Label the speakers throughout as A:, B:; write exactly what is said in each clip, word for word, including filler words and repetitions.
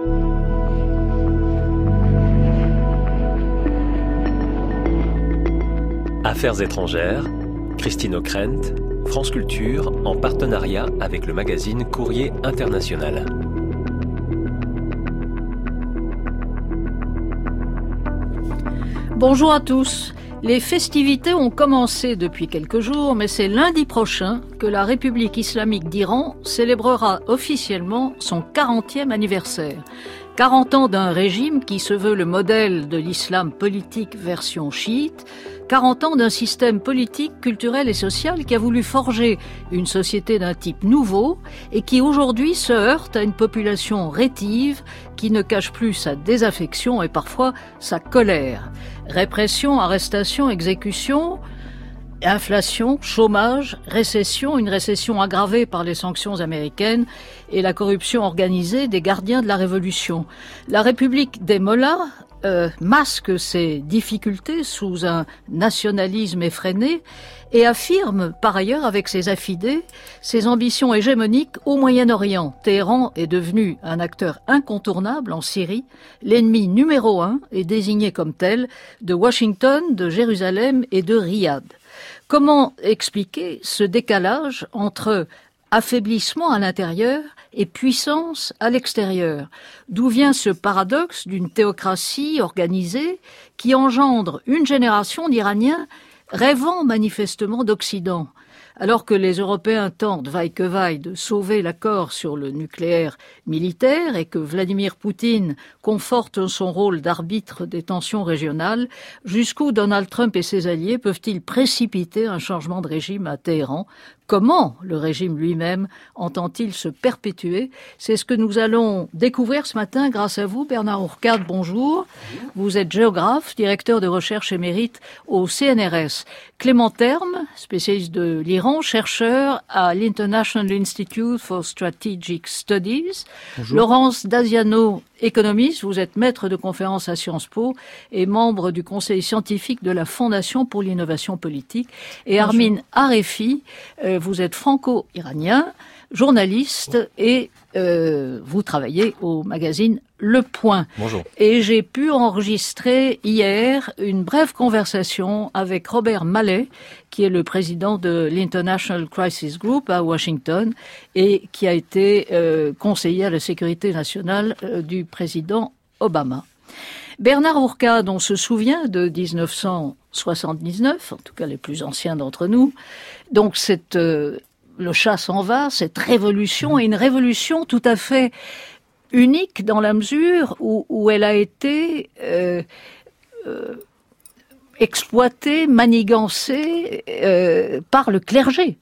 A: Affaires étrangères, Christine Ockrent, France Culture, en partenariat avec le magazine Courrier International.
B: Bonjour à tous. Les festivités ont commencé depuis quelques jours, mais c'est lundi prochain que la République islamique d'Iran célébrera officiellement son quarantième anniversaire. quarante ans d'un régime qui se veut le modèle de l'islam politique version chiite, quarante ans d'un système politique, culturel et social qui a voulu forger une société d'un type nouveau et qui aujourd'hui se heurte à une population rétive qui ne cache plus sa désaffection et parfois sa colère. Répression, arrestation, exécution, inflation, chômage, récession, une récession aggravée par les sanctions américaines et la corruption organisée des gardiens de la Révolution. La République des Mollahs euh, masque ses difficultés sous un nationalisme effréné et affirme par ailleurs avec ses affidés ses ambitions hégémoniques au Moyen-Orient. Téhéran est devenu un acteur incontournable en Syrie, l'ennemi numéro un est désigné comme tel de Washington, de Jérusalem et de Riyad. Comment expliquer ce décalage entre affaiblissement à l'intérieur et puissance à l'extérieur? D'où vient ce paradoxe d'une théocratie organisée qui engendre une génération d'Iraniens rêvant manifestement d'Occident? Alors que les Européens tentent, vaille que vaille, de sauver l'accord sur le nucléaire militaire et que Vladimir Poutine conforte son rôle d'arbitre des tensions régionales, jusqu'où Donald Trump et ses alliés peuvent-ils précipiter un changement de régime à Téhéran? Comment le régime lui-même entend-il se perpétuer? C'est ce que nous allons découvrir ce matin grâce à vous, Bernard Ourcade, bonjour. Vous êtes géographe, directeur de recherche émérite au C N R S. Clément Terme, spécialiste de l'Iran, chercheur à l'International Institute for Strategic Studies. Bonjour. Laurence Daziano, économiste, vous êtes maître de conférences à Sciences Po et membre du conseil scientifique de la Fondation pour l'innovation politique. Et Bonjour. Armin Arefi, euh, vous êtes franco-iranien, journaliste et euh, vous travaillez au magazine Le Point.
C: Bonjour.
B: Et j'ai pu enregistrer hier une brève conversation avec Robert Malley, qui est le président de l'International Crisis Group à Washington et qui a été euh, conseiller à la sécurité nationale euh, du président Obama. Bernard Ourcade, on se souvient de dix-neuf cent soixante-dix-neuf, en tout cas les plus anciens d'entre nous. Donc cette, euh, le chat s'en va, cette révolution est une révolution tout à fait unique dans la mesure où, où elle a été euh, euh, exploitée, manigancée euh, par le clergé.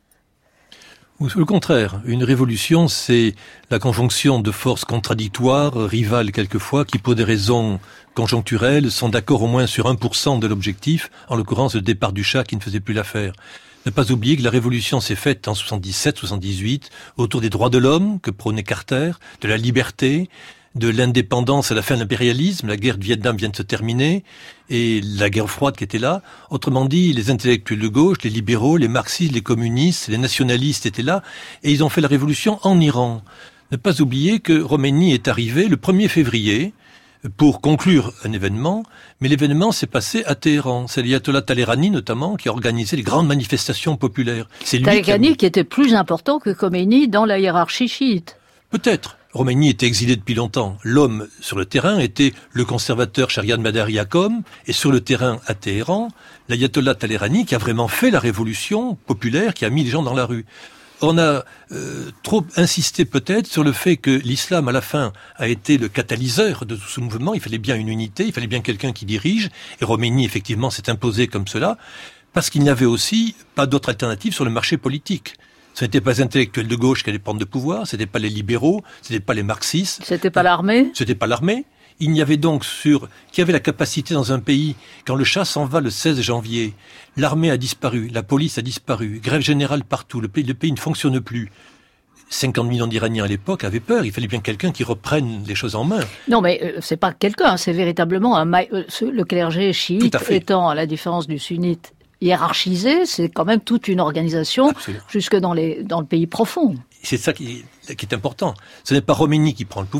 C: Ou le contraire, une révolution, c'est la conjonction de forces contradictoires, rivales quelquefois, qui pour des raisons conjoncturelles sont d'accord au moins sur un pour cent de l'objectif, en l'occurrence le départ du Shah qui ne faisait plus l'affaire. Ne pas oublier que la révolution s'est faite en soixante-dix-sept soixante-dix-huit autour des droits de l'homme que prônait Carter, de la liberté, de l'indépendance à la fin de l'impérialisme. La guerre du Vietnam vient de se terminer et la guerre froide qui était là. Autrement dit, les intellectuels de gauche, les libéraux, les marxistes, les communistes, les nationalistes étaient là et ils ont fait la révolution en Iran. Ne pas oublier que Khomeini est arrivé le premier février pour conclure un événement, mais l'événement s'est passé à Téhéran. C'est l'ayatollah Talleyrani notamment qui a organisé les grandes manifestations populaires. C'est lui
B: Talleyrani
C: qui, a...
B: qui était plus important que Khomeini dans la hiérarchie chiite.
C: Peut-être. Khomeini était exilé depuis longtemps. L'homme sur le terrain était le conservateur Shariat Madari à Qom, et sur le terrain à Téhéran, l'ayatollah Talleyrani qui a vraiment fait la révolution populaire, qui a mis les gens dans la rue. On a euh, trop insisté peut-être sur le fait que l'islam, à la fin, a été le catalyseur de tout ce mouvement. Il fallait bien une unité, il fallait bien quelqu'un qui dirige. Et Khomeini, effectivement, s'est imposé comme cela, parce qu'il n'y avait aussi pas d'autre alternative sur le marché politique. Ce n'était pas les intellectuels de gauche qui allaient prendre le pouvoir, ce n'était pas les libéraux, ce n'était pas les marxistes.
B: C'était pas l'armée.
C: C'était pas l'armée. Il n'y avait donc sur, qui avait la capacité dans un pays, quand le Shah s'en va le seize janvier, l'armée a disparu, la police a disparu, grève générale partout, le pays, le pays ne fonctionne plus. cinquante millions d'Iraniens à l'époque avaient peur, il fallait bien quelqu'un qui reprenne les choses en main.
B: Non mais euh, c'est pas quelqu'un, c'est véritablement un ma... euh, le clergé chiite étant, à la différence du sunnite, hiérarchisé, c'est quand même toute une organisation. Absolument. Jusque dans, les, dans le pays profond.
C: C'est ça qui, qui est important. Ce n'est pas Khomeini qui prend le pouvoir.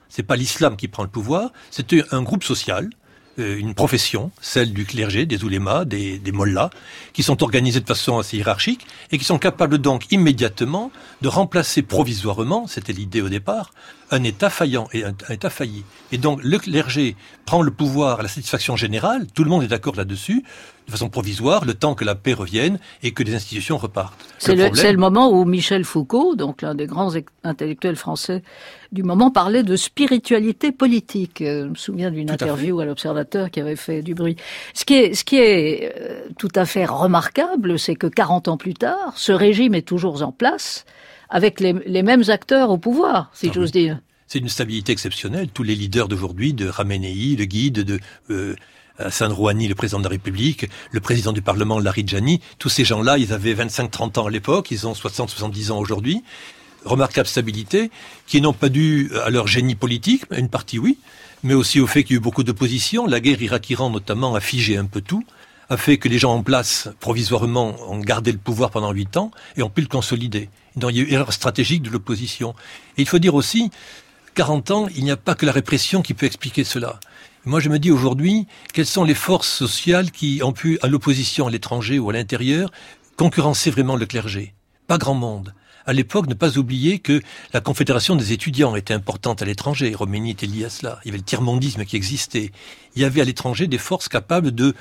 C: C'est pas l'islam qui prend le pouvoir, c'est un groupe social, une profession, celle du clergé, des oulémas, des, des mollahs, qui sont organisés de façon assez hiérarchique et qui sont capables donc immédiatement de remplacer provisoirement, c'était l'idée au départ, un État faillant et un, un État failli. Et donc le clergé prend le pouvoir à la satisfaction générale, tout le monde est d'accord là-dessus, de façon provisoire, le temps que la paix revienne et que les institutions repartent.
B: C'est le,
C: problème...
B: c'est le moment où Michel Foucault, donc l'un des grands intellectuels français du moment, parlait de spiritualité politique. Je me souviens d'une tout interview à, à l'Observateur qui avait fait du bruit. Ce qui est, ce qui est euh, tout à fait remarquable, c'est que quarante ans plus tard, ce régime est toujours en place, avec les, les mêmes acteurs au pouvoir, si ah, j'ose oui. dire.
C: C'est une stabilité exceptionnelle. Tous les leaders d'aujourd'hui, de Khamenei, le guide, de euh, Hassan Rouhani, le président de la République, le président du Parlement, Larijani, tous ces gens-là, ils avaient vingt-cinq trente ans à l'époque, ils ont soixante soixante-dix ans aujourd'hui. Remarquable stabilité, qui n'ont pas dû à leur génie politique, une partie oui, mais aussi au fait qu'il y a eu beaucoup d'opposition. La guerre Irak-Iran notamment a figé un peu tout, a fait que les gens en place, provisoirement, ont gardé le pouvoir pendant huit ans et ont pu le consolider. Donc il y a eu erreur stratégique de l'opposition. Et il faut dire aussi, quarante ans, il n'y a pas que la répression qui peut expliquer cela. Moi, je me dis aujourd'hui, quelles sont les forces sociales qui ont pu, à l'opposition, à l'étranger ou à l'intérieur, concurrencer vraiment le clergé? Pas grand monde. À l'époque, ne pas oublier que la Confédération des étudiants était importante à l'étranger. Khomeini était lié à cela. Il y avait le tiers-mondisme qui existait. Il y avait à l'étranger des forces capables de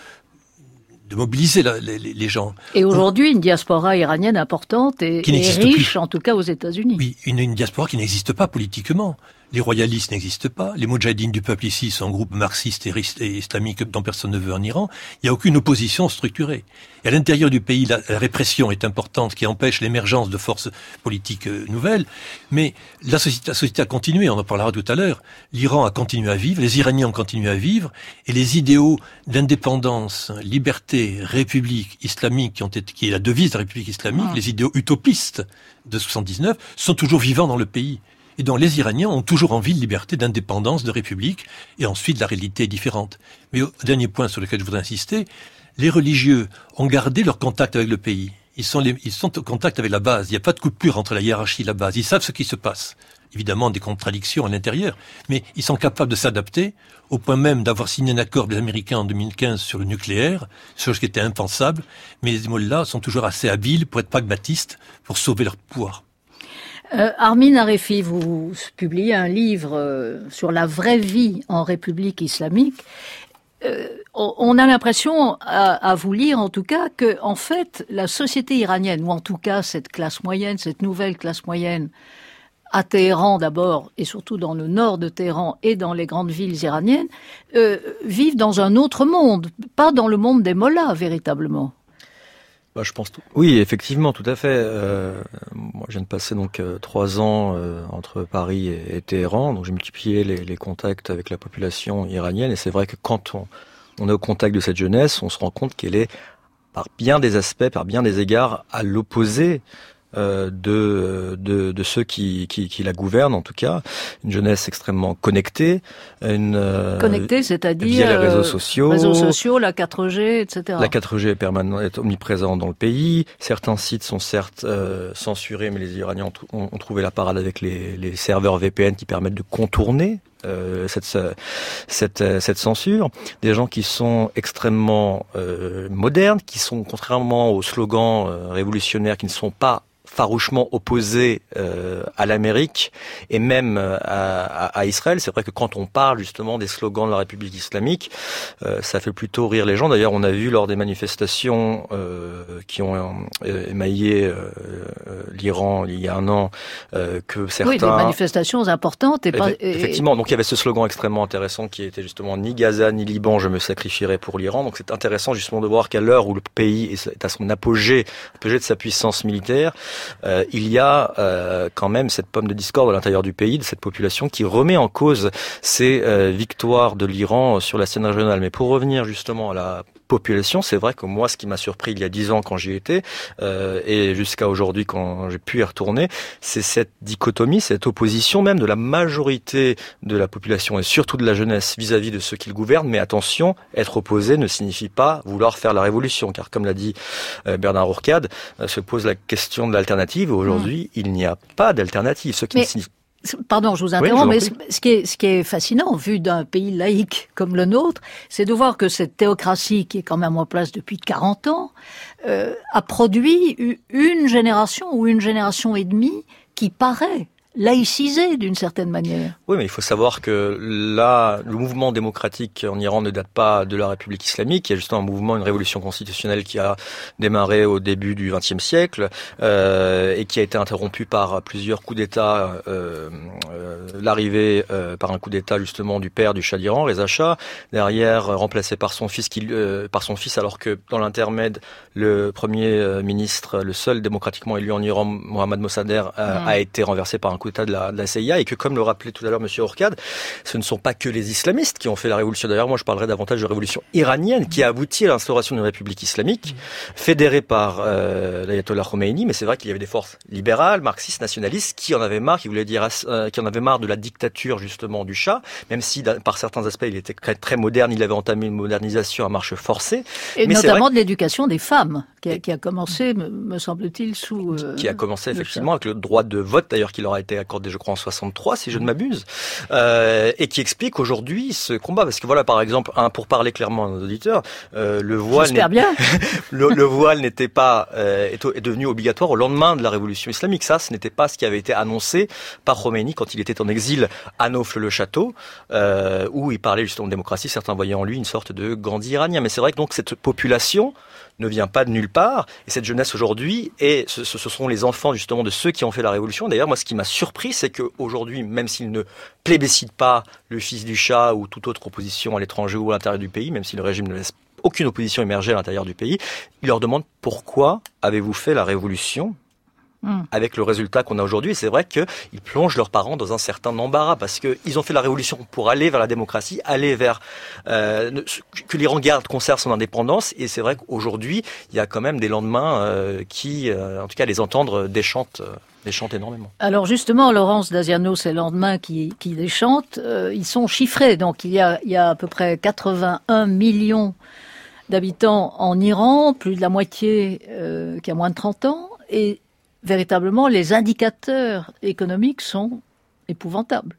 C: de mobiliser la, les, les gens.
B: Et aujourd'hui, une diaspora iranienne importante et, et riche, plus. En tout cas aux États-Unis.
C: Oui, une, une diaspora qui n'existe pas politiquement. Les royalistes n'existent pas. Les moudjahidines du peuple ici sont un groupe marxiste et, et islamique dont personne ne veut en Iran. Il n'y a aucune opposition structurée. Et à l'intérieur du pays, la, la répression est importante qui empêche l'émergence de forces politiques euh, nouvelles. Mais la société, la société a continué, on en parlera tout à l'heure. L'Iran a continué à vivre, les Iraniens ont continué à vivre, et les idéaux d'indépendance, liberté, république islamique, qui, ont été, qui est la devise de la République islamique, ah. les idéaux utopistes de soixante-dix-neuf, sont toujours vivants dans le pays. Et donc les Iraniens ont toujours envie de liberté, d'indépendance, de république, et ensuite la réalité est différente. Mais au dernier point sur lequel je voudrais insister, les religieux ont gardé leur contact avec le pays. Ils sont, les, ils sont en contact avec la base. Il n'y a pas de coupure entre la hiérarchie et la base. Ils savent ce qui se passe. Évidemment, des contradictions à l'intérieur, mais ils sont capables de s'adapter, au point même d'avoir signé un accord des Américains en deux mille quinze sur le nucléaire, chose qui était impensable, mais les mollahs sont toujours assez habiles pour être pragmatistes, pour sauver leur pouvoir.
B: Euh, Armin Arefi, vous publiez un livre euh, sur la vraie vie en République islamique. Euh, on a l'impression, à, à vous lire en tout cas, que en fait la société iranienne, ou en tout cas cette classe moyenne, cette nouvelle classe moyenne, à Téhéran d'abord, et surtout dans le nord de Téhéran et dans les grandes villes iraniennes, euh, vivent dans un autre monde, pas dans le monde des mollahs véritablement.
D: Bah, je pense tout. Oui, effectivement, tout à fait. Euh, moi, je viens de passer donc euh, trois ans euh, entre Paris et, et Téhéran, donc j'ai multiplié les, les contacts avec la population iranienne, et c'est vrai que quand on, on est au contact de cette jeunesse, on se rend compte qu'elle est, par bien des aspects, par bien des égards, à l'opposé Euh, de, de de ceux qui, qui qui la gouvernent, en tout cas, une jeunesse extrêmement connectée, une euh,
B: connectée, c'est-à-dire
D: via les réseaux sociaux,
B: réseaux sociaux, la quatre G, et cetera.
D: La quatre G est permanente, est omniprésente dans le pays. Certains sites sont certes euh, censurés, mais les Iraniens ont, ont trouvé la parade avec les les serveurs V P N qui permettent de contourner Euh, cette, cette cette censure, des gens qui sont extrêmement euh, modernes, qui sont, contrairement aux slogans euh, révolutionnaires, qui ne sont pas farouchement opposés euh, à l'Amérique et même à, à, à Israël. C'est vrai que quand on parle justement des slogans de la République islamique, euh, ça fait plutôt rire les gens. D'ailleurs, on a vu lors des manifestations euh, qui ont euh, émaillé euh, l'Iran il y a un an euh, que certains...
B: Oui, des manifestations importantes. Et pas...
D: Effectivement, donc il y avait ce slogan extrêmement intéressant qui était justement « Ni Gaza, ni Liban, je me sacrifierai pour l'Iran ». Donc c'est intéressant justement de voir qu'à l'heure où le pays est à son apogée, apogée de sa puissance militaire, Euh, il y a euh, quand même cette pomme de discorde à l'intérieur du pays, de cette population qui remet en cause ces euh, victoires de l'Iran sur la scène régionale. Mais pour revenir justement à la population, c'est vrai que moi, ce qui m'a surpris il y a dix ans quand j'y étais, euh, et jusqu'à aujourd'hui quand j'ai pu y retourner, c'est cette dichotomie, cette opposition même de la majorité de la population et surtout de la jeunesse vis-à-vis de ceux qui le gouvernent. Mais attention, être opposé ne signifie pas vouloir faire la révolution, car comme l'a dit euh, Bernard Hourcade, euh, se pose la question de l'alternative. Aujourd'hui, mmh. il n'y a pas d'alternative. Ce qui
B: Mais...
D: ne signifie
B: Pardon, je vous interromps, oui, je vous mais ce qui, est, ce qui est fascinant, vu d'un pays laïque comme le nôtre, c'est de voir que cette théocratie, qui est quand même en place depuis quarante ans, euh, a produit une génération ou une génération et demie qui paraît laïcisé d'une certaine manière.
D: Oui, mais il faut savoir que là, le mouvement démocratique en Iran ne date pas de la République islamique. Il y a justement un mouvement, une révolution constitutionnelle qui a démarré au début du vingtième siècle euh, et qui a été interrompue par plusieurs coups d'État. Euh, euh, l'arrivée euh, par un coup d'État justement du père du Shah d'Iran, Reza Shah, derrière remplacé par son fils, qui, euh, par son fils, alors que dans l'intermède, le premier ministre, le seul démocratiquement élu en Iran, Mohammad Mossadegh, euh, mmh. a été renversé par un coup d'État de la, de la C I A, et que, comme le rappelait tout à l'heure Monsieur Hourcade, ce ne sont pas que les islamistes qui ont fait la révolution. D'ailleurs, moi, je parlerai davantage de révolution iranienne qui a abouti à l'instauration d'une république islamique fédérée par euh, l'ayatollah Khomeini. Mais c'est vrai qu'il y avait des forces libérales, marxistes, nationalistes qui en avaient marre, qui voulaient dire, euh, qui en avaient marre de la dictature justement du Shah, même si par certains aspects il était très, très moderne, il avait entamé une modernisation à marche forcée.
B: Et
D: mais
B: notamment de l'éducation des femmes, qui a, qui a commencé, me, me semble-t-il, sous... Euh,
D: qui a commencé effectivement avec le droit de vote, d'ailleurs, qui leur a été accordé, je crois, en soixante-trois, si je ne m'abuse, euh, et qui explique aujourd'hui ce combat. Parce que voilà, par exemple, hein, pour parler clairement à nos auditeurs, euh, le voile...
B: J'espère bien.
D: le, le voile n'était pas... Euh, est, est devenu obligatoire au lendemain de la révolution islamique. Ça, ce n'était pas ce qui avait été annoncé par Khomeini quand il était en exil à Naufle-le-Château, euh, où il parlait justement de démocratie. Certains voyaient en lui une sorte de Gandhi iranien. Mais c'est vrai que donc cette population ne vient pas de nulle part, et cette jeunesse aujourd'hui, et ce, ce sont les enfants justement de ceux qui ont fait la révolution. D'ailleurs, moi, ce qui m'a surpris, c'est qu'aujourd'hui, même s'ils ne plébiscitent pas le fils du Shah ou toute autre opposition à l'étranger ou à l'intérieur du pays, même si le régime ne laisse aucune opposition émerger à l'intérieur du pays, ils leur demandent pourquoi avez-vous fait la révolution ? Mmh. Avec le résultat qu'on a aujourd'hui. Et c'est vrai qu'ils plongent leurs parents dans un certain embarras parce qu'ils ont fait la révolution pour aller vers la démocratie, aller vers euh, que l'Iran garde, conserve son indépendance. Et c'est vrai qu'aujourd'hui, il y a quand même des lendemains euh, qui, euh, en tout cas, les entendre déchantent, euh, déchantent énormément.
B: Alors justement, Laurence Daziano, ces lendemains qui, qui déchantent, euh, ils sont chiffrés. Donc il y a, il y a à peu près quatre-vingt-un millions d'habitants en Iran, plus de la moitié euh, qui a moins de trente ans. Et véritablement, les indicateurs économiques sont épouvantables.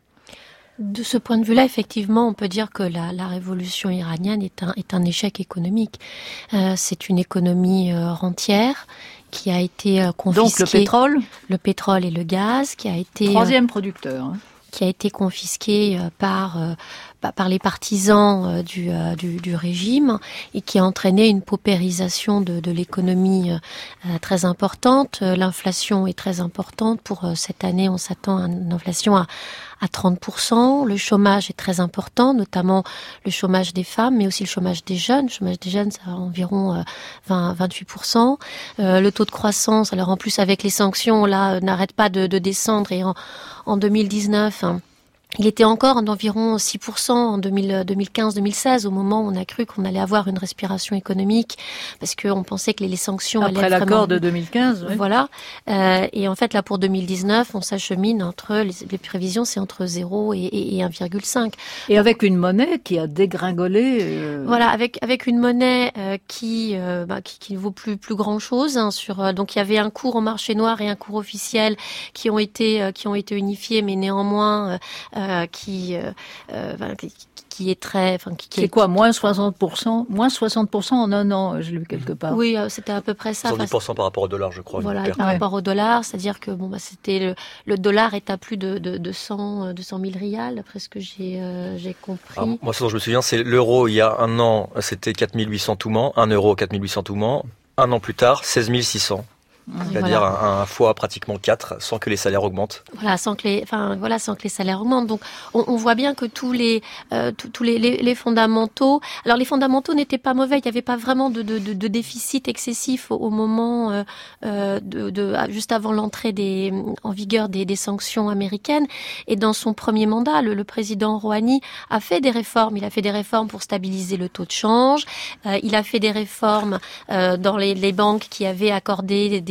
E: De ce point de vue-là, effectivement, on peut dire que la, la révolution iranienne est un, est un échec économique. Euh, c'est une économie euh, rentière qui a été euh, confisquée.
B: Donc le pétrole,
E: le pétrole et le gaz, qui a été
B: troisième euh, producteur, hein.
E: qui a été confisqué euh, par euh, par les partisans euh, du, euh, du, du régime et qui a entraîné une paupérisation de, de l'économie euh, très importante. Euh, l'inflation est très importante. Pour euh, cette année, on s'attend à une inflation à, à trente pour cent. Le chômage est très important, notamment le chômage des femmes, mais aussi le chômage des jeunes. Le chômage des jeunes, c'est environ euh, vingt à vingt-huit pour cent. Euh, le taux de croissance, alors en plus avec les sanctions, là, euh, n'arrête pas de, de descendre. Et en, en deux mille dix-neuf... Hein, il était encore d'environ six pour cent en deux mille quinze deux mille seize, au moment où on a cru qu'on allait avoir une respiration économique, parce qu'on pensait que les, les sanctions
B: Après
E: allaient
B: l'accord
E: vraiment...
B: de deux mille quinze, oui.
E: Voilà. Euh, et en fait, là, pour deux mille dix-neuf, on s'achemine entre... Les, les prévisions, c'est entre zéro et, et, et un virgule cinq.
B: Et avec une monnaie qui a dégringolé... Euh...
E: Voilà, avec avec une monnaie euh, qui, euh, bah, qui qui ne vaut plus plus grand-chose. Hein, sur, euh, donc, il y avait un cours au marché noir et un cours officiel qui ont été, euh, qui ont été unifiés, mais néanmoins... Euh, Euh, qui, euh, euh, qui qui est très, enfin qui, qui
B: c'est est... quoi, moins soixante pour cent, moins soixante pour cent en un an, je l'ai vu quelque part.
E: Oui, euh, c'était à peu près ça.
D: soixante-dix pour cent par rapport au dollar, je crois.
E: Voilà, par
B: ouais.
E: rapport au dollar, c'est-à-dire que bon bah c'était le, le dollar est à plus de de, de cent mille rials, d'après ce que j'ai euh, j'ai compris.
D: Alors, moi, ce dont je me souviens, c'est l'euro il y a un an, c'était quatre mille huit cents toumans, un euro quatre mille huit cents toumans. Un an plus tard, seize mille six cents. C'est-à-dire voilà. un, un fois pratiquement quatre, sans que les salaires augmentent.
E: Voilà, sans que les, enfin voilà, sans que les salaires augmentent. Donc, on, on voit bien que tous les, euh, tous les, les, les fondamentaux. Alors, les fondamentaux n'étaient pas mauvais. Il n'y avait pas vraiment de, de, de, de déficit excessif au, au moment euh, euh, de, de, juste avant l'entrée des, en vigueur des, des sanctions américaines. Et dans son premier mandat, le, le président Rouhani a fait des réformes. Il a fait des réformes pour stabiliser le taux de change. Euh, il a fait des réformes euh, dans les, les banques qui avaient accordé des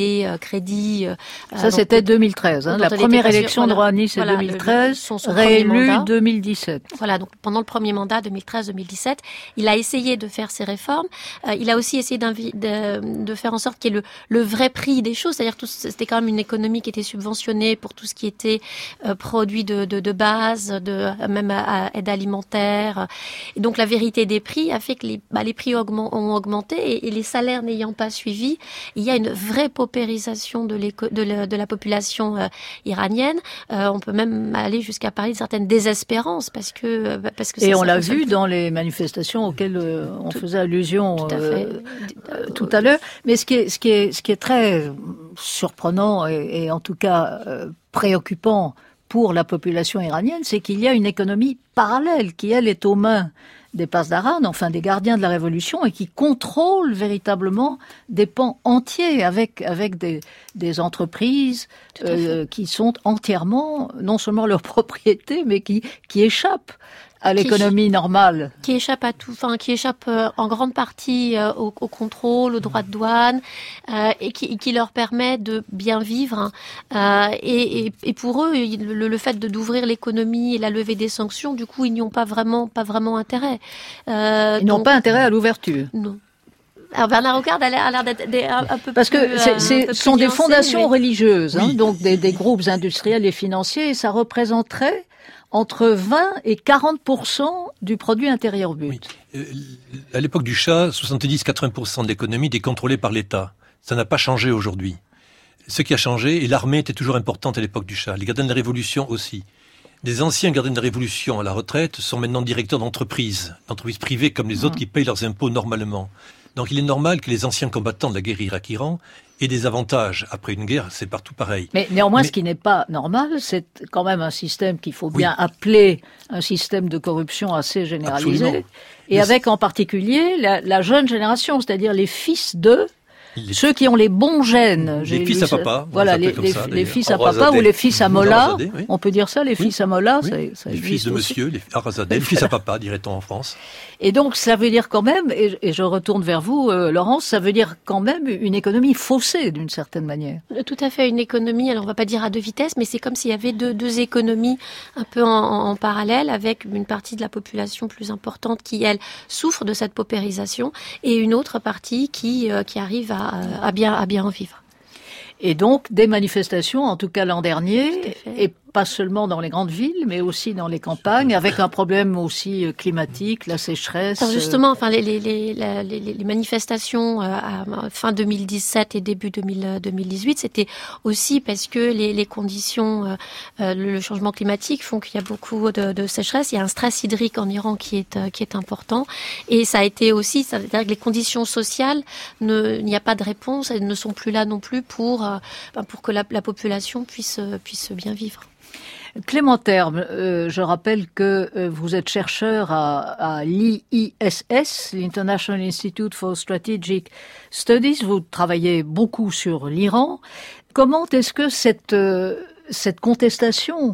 E: les euh, crédits. Euh,
B: Ça, c'était deux mille treize. Hein, la première élection de Rouhani, c'est voilà, deux mille treize, le, son, son réélu deux mille dix-sept.
E: Voilà, donc pendant le premier mandat, deux mille treize deux mille dix-sept, il a essayé de faire ses réformes. Euh, il a aussi essayé de, de faire en sorte qu'il y ait le, le vrai prix des choses, c'est-à-dire que c'était quand même une économie qui était subventionnée pour tout ce qui était euh, produits de, de, de base, de même à, à aide alimentaire. Et donc la vérité des prix a fait que les, bah, les prix augment, ont augmenté et, et les salaires n'ayant pas suivi, il y a une vraie paupérisation de, de, la, de la population euh, iranienne. Euh, on peut même aller jusqu'à parler de certaines désespérances parce que parce que
B: et
E: ça,
B: on
E: ça
B: l'a vu dans les manifestations auxquelles euh, on tout, faisait allusion tout à, euh, euh, tout à l'heure. Mais ce qui est ce qui est ce qui est très surprenant et, et en tout cas euh, préoccupant pour la population iranienne, c'est qu'il y a une économie parallèle qui, elle, est aux mains des Pasdaran, enfin des gardiens de la révolution, et qui contrôle véritablement des pans entiers avec avec des, des entreprises euh, qui sont entièrement, non seulement leur propriété, mais qui, qui échappent à l'économie
E: qui,
B: normale.
E: Qui échappe à tout, enfin, qui échappe euh, en grande partie euh, au, au contrôle, au droit de douane, euh, et qui, qui leur permet de bien vivre. Euh, et, et, et pour eux, le, le fait de d'ouvrir l'économie et la levée des sanctions, du coup, ils n'y ont pas vraiment, pas vraiment intérêt.
B: Euh, ils donc, n'ont pas intérêt à l'ouverture.
E: Non. Alors Bernard Rocard a l'air d'être un, un peu
B: parce
E: plus,
B: que c'est, c'est,
E: euh,
B: sont des fondations mais... religieuses, hein,
C: oui.
B: donc des, des groupes industriels et financiers, et ça représenterait entre vingt et quarante pour cent du produit intérieur brut.
C: Oui. Euh, à l'époque du Shah, soixante-dix à quatre-vingts pour cent de l'économie était contrôlée par l'État. Ça n'a pas changé aujourd'hui. Ce qui a changé, et l'armée était toujours importante à l'époque du Shah, les gardiens de la Révolution aussi. Des anciens gardiens de la Révolution à la retraite sont maintenant directeurs d'entreprises, d'entreprises privées comme les autres mmh. qui payent leurs impôts normalement. Donc il est normal que les anciens combattants de la guerre Irak-Iran aient des avantages. Après une guerre, c'est partout pareil.
B: Mais néanmoins, Mais... ce qui n'est pas normal, c'est quand même un système qu'il faut bien oui. appeler un système de corruption assez généralisé.
C: Absolument.
B: Et Mais avec c'est... en particulier la, la jeune génération, c'est-à-dire les fils de... Les... Ceux qui ont les bons gènes.
C: Les fils à papa.
B: Voilà, les, les, ça, les fils à papa ou les fils à Molla. Oui. On peut dire ça, les fils oui. à Molla.
C: Oui.
B: Ça, ça
C: les fils de
B: aussi.
C: monsieur, les Arazadeh, les fils à papa, dirait-on en France.
B: Et donc, ça veut dire quand même, et, et je retourne vers vous, euh, Laurence, ça veut dire quand même une économie faussée, d'une certaine manière.
E: Tout à fait, une économie, alors on va pas dire à deux vitesses, mais c'est comme s'il y avait deux, deux économies un peu en, en parallèle, avec une partie de la population plus importante qui, elle, souffre de cette paupérisation, et une autre partie qui, euh, qui arrive à, à bien, à bien en vivre.
B: Et donc, des manifestations, en tout cas l'an dernier, et pas seulement dans les grandes villes, mais aussi dans les campagnes, avec un problème aussi climatique, la sécheresse.
E: Alors justement, enfin, les, les, les, les, les manifestations à fin deux mille dix-sept et début deux mille dix-huit, c'était aussi parce que les, les conditions, euh, le changement climatique font qu'il y a beaucoup de, de sécheresse. Il y a un stress hydrique en Iran qui est, qui est important. Et ça a été aussi, c'est-à-dire que les conditions sociales, ne, il n'y a pas de réponse, elles ne sont plus là non plus pour, euh, pour que la, la population puisse, puisse bien vivre.
B: Clément Terme, euh, je rappelle que euh, vous êtes chercheur à, à l'I I S S, l'International Institute for Strategic Studies. Vous travaillez beaucoup sur l'Iran. Comment est-ce que cette, euh, cette contestation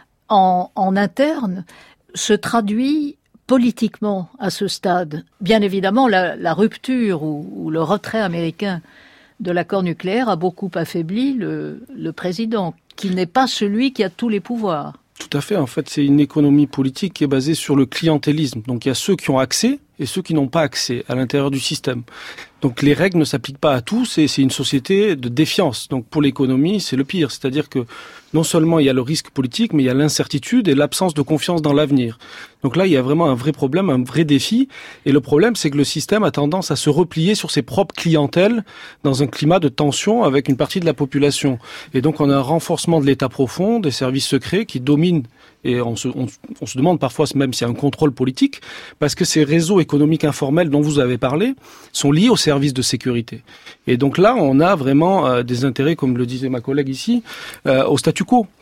B: en, en interne se traduit politiquement à ce stade? Bien évidemment, la, la rupture ou, ou le retrait américain de l'accord nucléaire a beaucoup affaibli le, le président, qui n'est pas celui qui a tous les pouvoirs.
F: Tout à fait. En fait, c'est une économie politique qui est basée sur le clientélisme. Donc, il y a ceux qui ont accès et ceux qui n'ont pas accès à l'intérieur du système. Donc, les règles ne s'appliquent pas à tous et c'est une société de défiance. Donc, pour l'économie, c'est le pire. C'est-à-dire que non seulement il y a le risque politique, mais il y a l'incertitude et l'absence de confiance dans l'avenir. Donc là, il y a vraiment un vrai problème, un vrai défi. Et le problème, c'est que le système a tendance à se replier sur ses propres clientèles dans un climat de tension avec une partie de la population. Et donc, on a un renforcement de l'État profond, des services secrets qui dominent. Et on se, on, on se demande parfois même s'il y a un contrôle politique, parce que ces réseaux économiques informels dont vous avez parlé sont liés aux services de sécurité. Et donc là, on a vraiment euh, des intérêts, comme le disait ma collègue ici, euh, au statu quo,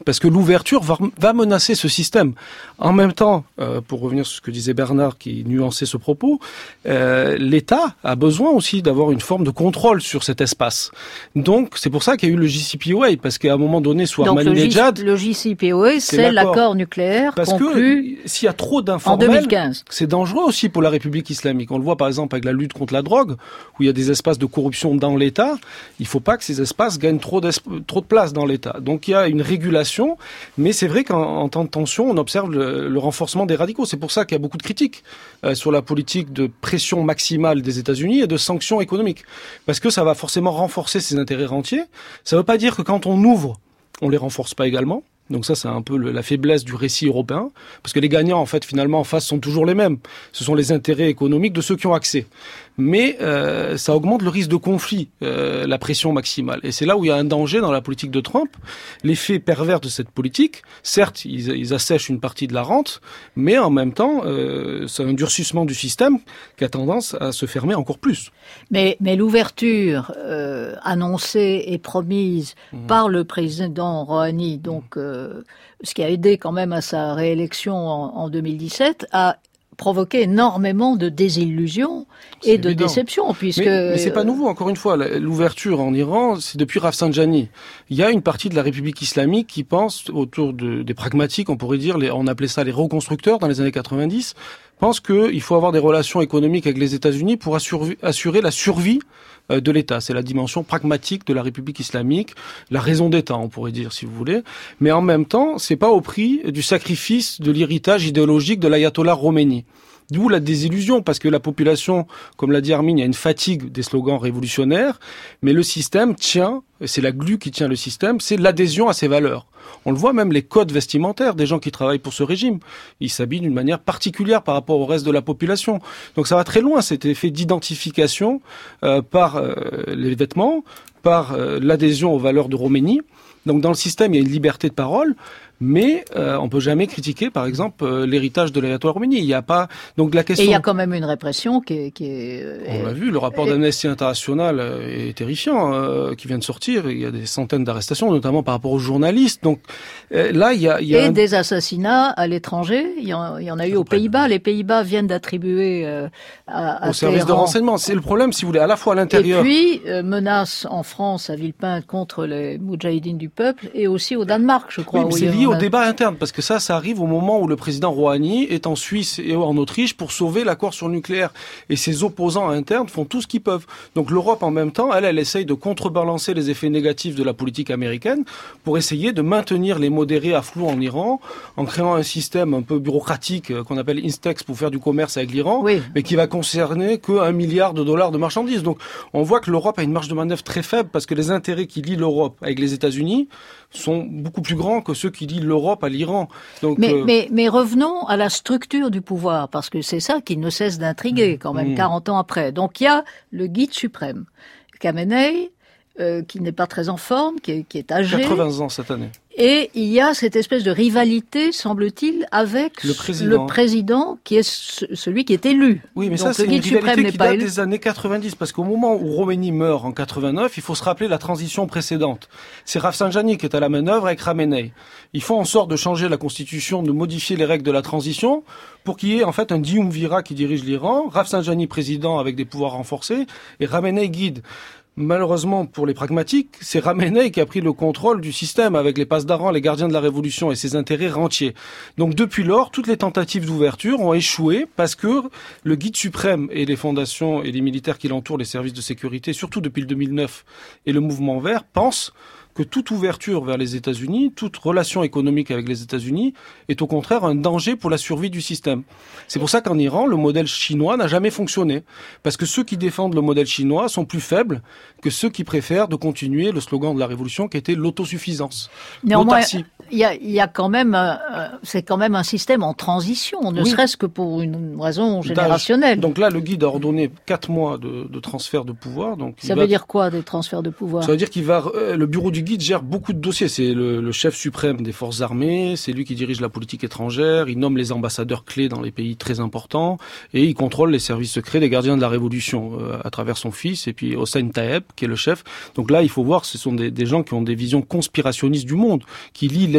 F: parce que l'ouverture va, va menacer ce système. En même temps, euh, pour revenir sur ce que disait Bernard, qui nuançait ce propos, euh, l'État a besoin aussi d'avoir une forme de contrôle sur cet espace. Donc, c'est pour ça qu'il y a eu le J C P O A, parce qu'à un moment donné, sous Ahmadinejad...
B: Le J C P O A, c'est, c'est l'accord nucléaire
F: parce
B: conclu
F: que s'il y a trop d'informels,
B: en deux mille quinze.
F: C'est dangereux aussi pour la République islamique. On le voit par exemple avec la lutte contre la drogue, où il y a des espaces de corruption dans l'État. Il ne faut pas que ces espaces gagnent trop, trop de place dans l'État. Donc il y a une régulation, mais c'est vrai qu'en en temps de tension, on observe le, le renforcement des radicaux. C'est pour ça qu'il y a beaucoup de critiques euh, sur la politique de pression maximale des États-Unis et de sanctions économiques. Parce que ça va forcément renforcer ses intérêts rentiers. Ça ne veut pas dire que quand on ouvre, on les renforce pas également. Donc ça, c'est un peu le, la faiblesse du récit européen, parce que les gagnants, en fait, finalement, en face, sont toujours les mêmes. Ce sont les intérêts économiques de ceux qui ont accès. Mais euh, ça augmente le risque de conflit, euh, la pression maximale. Et c'est là où il y a un danger dans la politique de Trump. L'effet pervers de cette politique, certes, ils, ils assèchent une partie de la rente, mais en même temps, euh, c'est un durcissement du système qui a tendance à se fermer encore plus.
B: Mais, mais l'ouverture euh, annoncée et promise mmh. par le président Rouhani, donc euh, ce qui a aidé quand même à sa réélection en, en deux mille dix-sept, a provoqué énormément de désillusions et
F: c'est
B: de
F: évident.
B: déceptions, puisque...
F: Mais, mais c'est pas nouveau, encore une fois. L'ouverture en Iran, c'est depuis Rafsanjani. Il y a une partie de la République islamique qui pense, autour de, des pragmatiques, on pourrait dire, les, on appelait ça les reconstructeurs dans les années quatre-vingt-dix, pense qu'il faut avoir des relations économiques avec les États-Unis pour assurer, assurer la survie de l'État. C'est la dimension pragmatique de la République islamique, la raison d'État, on pourrait dire, si vous voulez. Mais en même temps, c'est pas au prix du sacrifice de l'héritage idéologique de l'ayatollah Khomeini. D'où la désillusion, parce que la population, comme l'a dit Armin, il y a une fatigue des slogans révolutionnaires, mais le système tient, c'est la glu qui tient le système, c'est l'adhésion à ses valeurs. On le voit même, les codes vestimentaires des gens qui travaillent pour ce régime. Ils s'habillent d'une manière particulière par rapport au reste de la population. Donc ça va très loin, cet effet d'identification euh, par euh, les vêtements, par euh, l'adhésion aux valeurs de Khomeini. Donc dans le système, il y a une liberté de parole, mais euh, on peut jamais critiquer, par exemple, euh, l'héritage de l'ayatollah Khomeini. Il y a pas donc la question.
B: Et il y a quand même une répression qui est. Qui est
F: on l'a vu, le rapport et... d'Amnesty International est terrifiant, euh, qui vient de sortir. Il y a des centaines d'arrestations, notamment par rapport aux journalistes. Donc euh, là, il y a, il y a
B: et
F: un...
B: des assassinats à l'étranger. Il y en, il y en a eu aux Pays-Bas. Les Pays-Bas viennent d'attribuer euh, à, à
F: au service de renseignement. C'est le problème, si vous voulez, à la fois à l'intérieur.
B: Et puis euh, menace en France à Villepinte contre les Moudjahidines du peuple, et aussi au Danemark, je crois.
F: Oui, mais c'est lié au débat interne, parce que ça, ça arrive au moment où le président Rouhani est en Suisse et en Autriche pour sauver l'accord sur le nucléaire. Et ses opposants internes font tout ce qu'ils peuvent. Donc l'Europe, en même temps, elle, elle essaye de contrebalancer les effets négatifs de la politique américaine pour essayer de maintenir les modérés à flot en Iran, en créant un système un peu bureaucratique qu'on appelle Instex pour faire du commerce avec l'Iran,
B: oui.
F: mais qui va concerner que un milliard de dollars de marchandises. Donc on voit que l'Europe a une marge de manœuvre très faible, parce que les intérêts qui lient l'Europe avec les États-Unis sont beaucoup plus grands que ceux qui lient l'Europe à l'Iran. Donc,
B: mais,
F: euh...
B: mais, mais revenons à la structure du pouvoir, parce que c'est ça qui ne cesse d'intriguer quand même, mmh. quarante ans après. Donc il y a le guide suprême, Khamenei, euh, qui n'est pas très en forme, qui est, qui est âgé.
F: quatre-vingts ans cette année.
B: Et il y a cette espèce de rivalité, semble-t-il, avec
F: le président,
B: le président qui est ce, celui qui est élu.
F: Oui, mais
B: donc,
F: ça, c'est une rivalité qui date des années quatre-vingt-dix, parce qu'au moment où Khomeini meurt en quatre-vingt-neuf, il faut se rappeler la transition précédente. C'est Rafsanjani qui est à la manœuvre avec Khamenei. Ils font en sorte de changer la constitution, de modifier les règles de la transition, pour qu'il y ait en fait un triumvirat qui dirige l'Iran, Rafsanjani président avec des pouvoirs renforcés, et Khamenei guide. Malheureusement, pour les pragmatiques, c'est Khamenei qui a pris le contrôle du système avec les pasdaran, les gardiens de la révolution et ses intérêts rentiers. Donc depuis lors, toutes les tentatives d'ouverture ont échoué parce que le guide suprême et les fondations et les militaires qui l'entourent, les services de sécurité, surtout depuis le deux mille neuf, et le mouvement vert, pensent que toute ouverture vers les États-Unis, toute relation économique avec les États-Unis est au contraire un danger pour la survie du système. C'est pour ça qu'en Iran, le modèle chinois n'a jamais fonctionné. Parce que ceux qui défendent le modèle chinois sont plus faibles que ceux qui préfèrent de continuer le slogan de la révolution qui était l'autosuffisance.
B: Néanmoins, il y a, il y a quand même, euh, c'est quand même un système en transition, ne oui. serait-ce que pour une raison générationnelle.
F: Donc là, le guide a ordonné quatre mois de, de transfert de pouvoir. Donc
B: ça veut va... dire quoi, des transferts de pouvoir?
F: Ça veut dire qu'il va, euh, le bureau du guide gère beaucoup de dossiers. C'est le, le chef suprême des forces armées, c'est lui qui dirige la politique étrangère, il nomme les ambassadeurs clés dans les pays très importants et il contrôle les services secrets des gardiens de la révolution euh, à travers son fils et puis Hossein Taeb qui est le chef. Donc là, il faut voir, ce sont des, des gens qui ont des visions conspirationnistes du monde, qui lient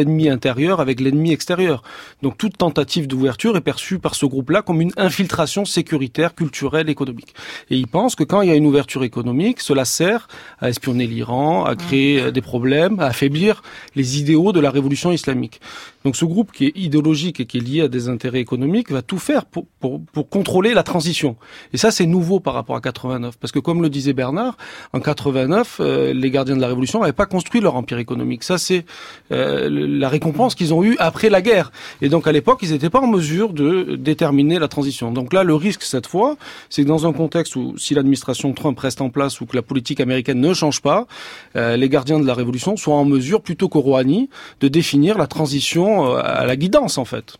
F: l'ennemi intérieur avec l'ennemi extérieur. Donc toute tentative d'ouverture est perçue par ce groupe-là comme une infiltration sécuritaire, culturelle, économique. Et ils pensent que quand il y a une ouverture économique, cela sert à espionner l'Iran, à créer des problèmes, à affaiblir les idéaux de la révolution islamique. Donc ce groupe qui est idéologique et qui est lié à des intérêts économiques va tout faire pour, pour, pour contrôler la transition. Et ça, c'est nouveau par rapport à quatre-vingt-neuf. Parce que comme le disait Bernard, en quatre-vingt-neuf, euh, les gardiens de la Révolution n'avaient pas construit leur empire économique. Ça, c'est euh, la récompense qu'ils ont eue après la guerre. Et donc à l'époque, ils n'étaient pas en mesure de déterminer la transition. Donc là, le risque cette fois, c'est que dans un contexte où si l'administration Trump reste en place ou que la politique américaine ne change pas, euh, les gardiens de la Révolution soient en mesure, plutôt qu'au Rouhani, de définir la transition à la guidance, en fait.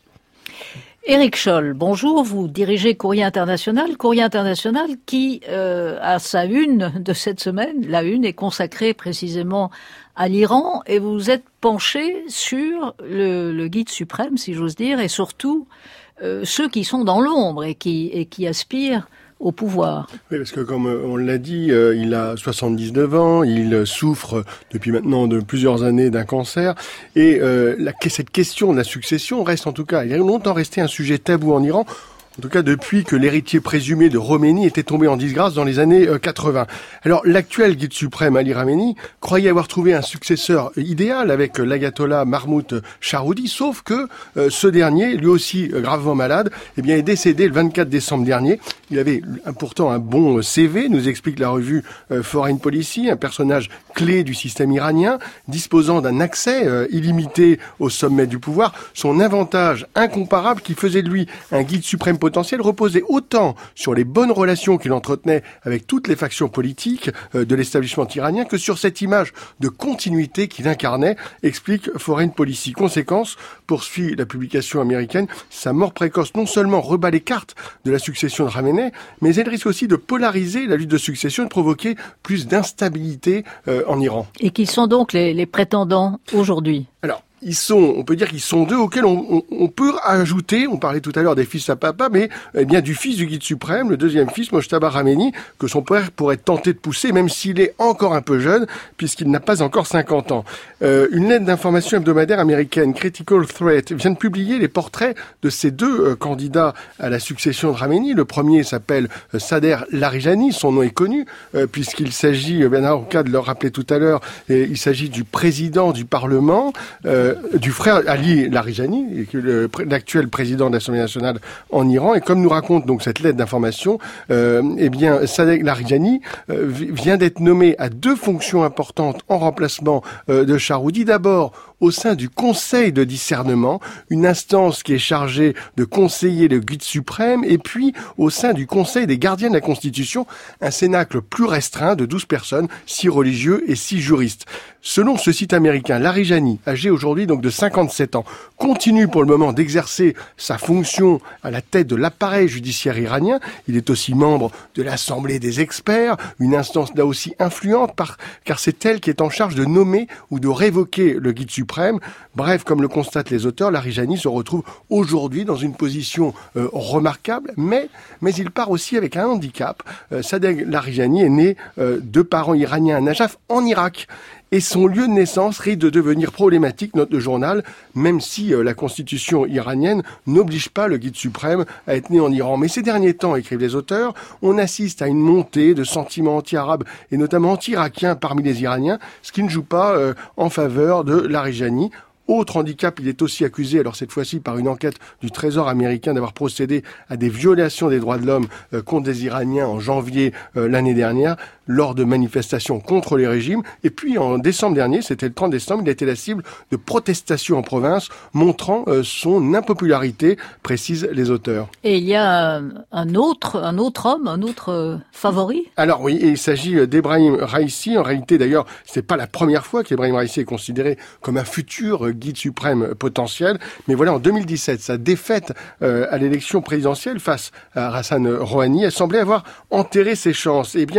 B: Éric Scholl, bonjour, vous dirigez Courrier International, Courrier International qui, euh, à sa une de cette semaine, la une est consacrée précisément à l'Iran, et vous êtes penché sur le, le guide suprême, si j'ose dire, et surtout euh, ceux qui sont dans l'ombre et qui, et qui aspirent au pouvoir.
G: Oui, parce que comme on l'a dit, euh, il a soixante-dix-neuf ans, il souffre depuis maintenant de plusieurs années d'un cancer, et euh, la, cette question de la succession reste en tout cas, il a longtemps resté un sujet tabou en Iran, en tout cas depuis que l'héritier présumé de Khomeini était tombé en disgrâce dans les années quatre-vingts. Alors l'actuel guide suprême Ali Khamenei croyait avoir trouvé un successeur idéal avec l'ayatollah Mahmoud Charoudi, sauf que euh, ce dernier, lui aussi euh, gravement malade, eh bien est décédé le vingt-quatre décembre dernier. Il avait pourtant un bon C V, nous explique la revue euh, Foreign Policy, un personnage clé du système iranien, disposant d'un accès euh, illimité au sommet du pouvoir. Son avantage incomparable qui faisait de lui un guide suprême potentiel reposait autant sur les bonnes relations qu'il entretenait avec toutes les factions politiques euh, de l'établissement iranien que sur cette image de continuité qu'il incarnait, explique Foreign Policy. Conséquence, poursuit la publication américaine, sa mort précoce non seulement rebat les cartes de la succession de Khamenei, mais elle risque aussi de polariser la lutte de succession et de provoquer plus d'instabilité euh, en Iran.
B: Et qui sont donc les, les prétendants aujourd'hui?
G: Alors, ils sont, on peut dire qu'ils sont deux auxquels on, on, on peut ajouter, on parlait tout à l'heure des fils à papa, mais eh bien du fils du guide suprême, le deuxième fils, Mojtaba Khamenei, que son père pourrait tenter de pousser, même s'il est encore un peu jeune, puisqu'il n'a pas encore cinquante ans. Euh, une lettre d'information hebdomadaire américaine, Critical Threat, vient de publier les portraits de ces deux euh, candidats à la succession de Khamenei. Le premier s'appelle euh, Sader Larijani, son nom est connu, euh, puisqu'il s'agit, euh, Bernard Oka de le rappeler tout à l'heure, et il s'agit du président du Parlement, euh, du frère Ali Larijani, l'actuel président de l'Assemblée nationale en Iran. Et comme nous raconte donc cette lettre d'information, euh, eh bien, Sadegh Larijani euh, vient d'être nommé à deux fonctions importantes en remplacement euh, de Charoudi. D'abord, au sein du Conseil de discernement, une instance qui est chargée de conseiller le guide suprême, et puis au sein du Conseil des gardiens de la Constitution, un cénacle plus restreint de douze personnes, six religieux et six juristes. Selon ce site américain, Larijani, âgé aujourd'hui donc de cinquante-sept ans, continue pour le moment d'exercer sa fonction à la tête de l'appareil judiciaire iranien. Il est aussi membre de l'Assemblée des experts, une instance là aussi influente, par, car c'est elle qui est en charge de nommer ou de révoquer le guide suprême. Bref, comme le constatent les auteurs, Larijani se retrouve aujourd'hui dans une position euh, remarquable, mais, mais il part aussi avec un handicap. Euh, Sadegh Larijani est né euh, de parents iraniens à Najaf, en Irak. Et son lieu de naissance risque de devenir problématique, note le journal, même si euh, la constitution iranienne n'oblige pas le guide suprême à être né en Iran. Mais ces derniers temps, écrivent les auteurs, on assiste à une montée de sentiments anti-arabes et notamment anti-irakiens parmi les Iraniens, ce qui ne joue pas euh, en faveur de Larijani. Autre handicap, il est aussi accusé, alors cette fois-ci par une enquête du Trésor américain, d'avoir procédé à des violations des droits de l'homme euh, contre des Iraniens en janvier euh, l'année dernière, lors de manifestations contre les régimes. Et puis en décembre dernier, c'était le trente décembre, il a été la cible de protestations en province, montrant euh, son impopularité, précisent les auteurs.
B: Et il y a un autre, un autre homme, un autre euh, favori?
G: Alors oui, il s'agit d'Ebrahim Raisi. En réalité, d'ailleurs, c'est pas la première fois qu'Ebrahim Raisi est considéré comme un futur guide suprême potentiel. Mais voilà, en deux mille dix-sept, sa défaite euh, à l'élection présidentielle face à Hassan Rouhani, elle semblait avoir enterré ses chances. Eh bien,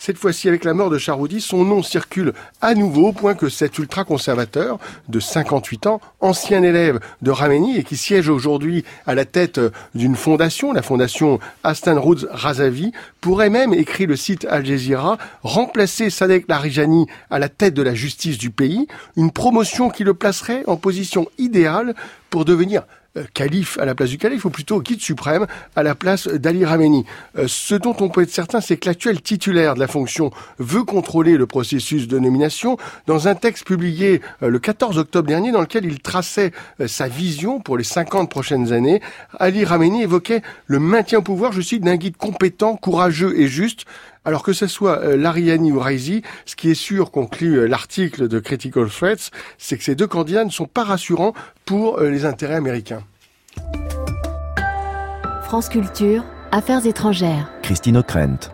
G: Cette fois-ci, avec la mort de Charoudi, son nom circule à nouveau, au point que cet ultra-conservateur de cinquante-huit ans, ancien élève de Khamenei et qui siège aujourd'hui à la tête d'une fondation, la fondation Hassan Rouz Razavi, pourrait même, écrit le site Al Jazeera, remplacer Sadek Larijani à la tête de la justice du pays, une promotion qui le placerait en position idéale pour devenir calife à la place du calife, ou plutôt guide suprême à la place d'Ali Khamenei. Euh, ce dont on peut être certain, c'est que l'actuel titulaire de la fonction veut contrôler le processus de nomination dans un texte publié euh, le quatorze octobre dernier dans lequel il traçait euh, sa vision pour les cinquante prochaines années. Ali Khamenei évoquait le maintien au pouvoir, je cite, d'un guide compétent, courageux et juste. Alors que ce soit euh, Larijani ou Raisi, ce qui est sûr, conclut euh, l'article de Critical Threats, c'est que ces deux candidats ne sont pas rassurants pour euh, les intérêts américains.
H: France Culture, Affaires étrangères.
I: Christine O'Krent.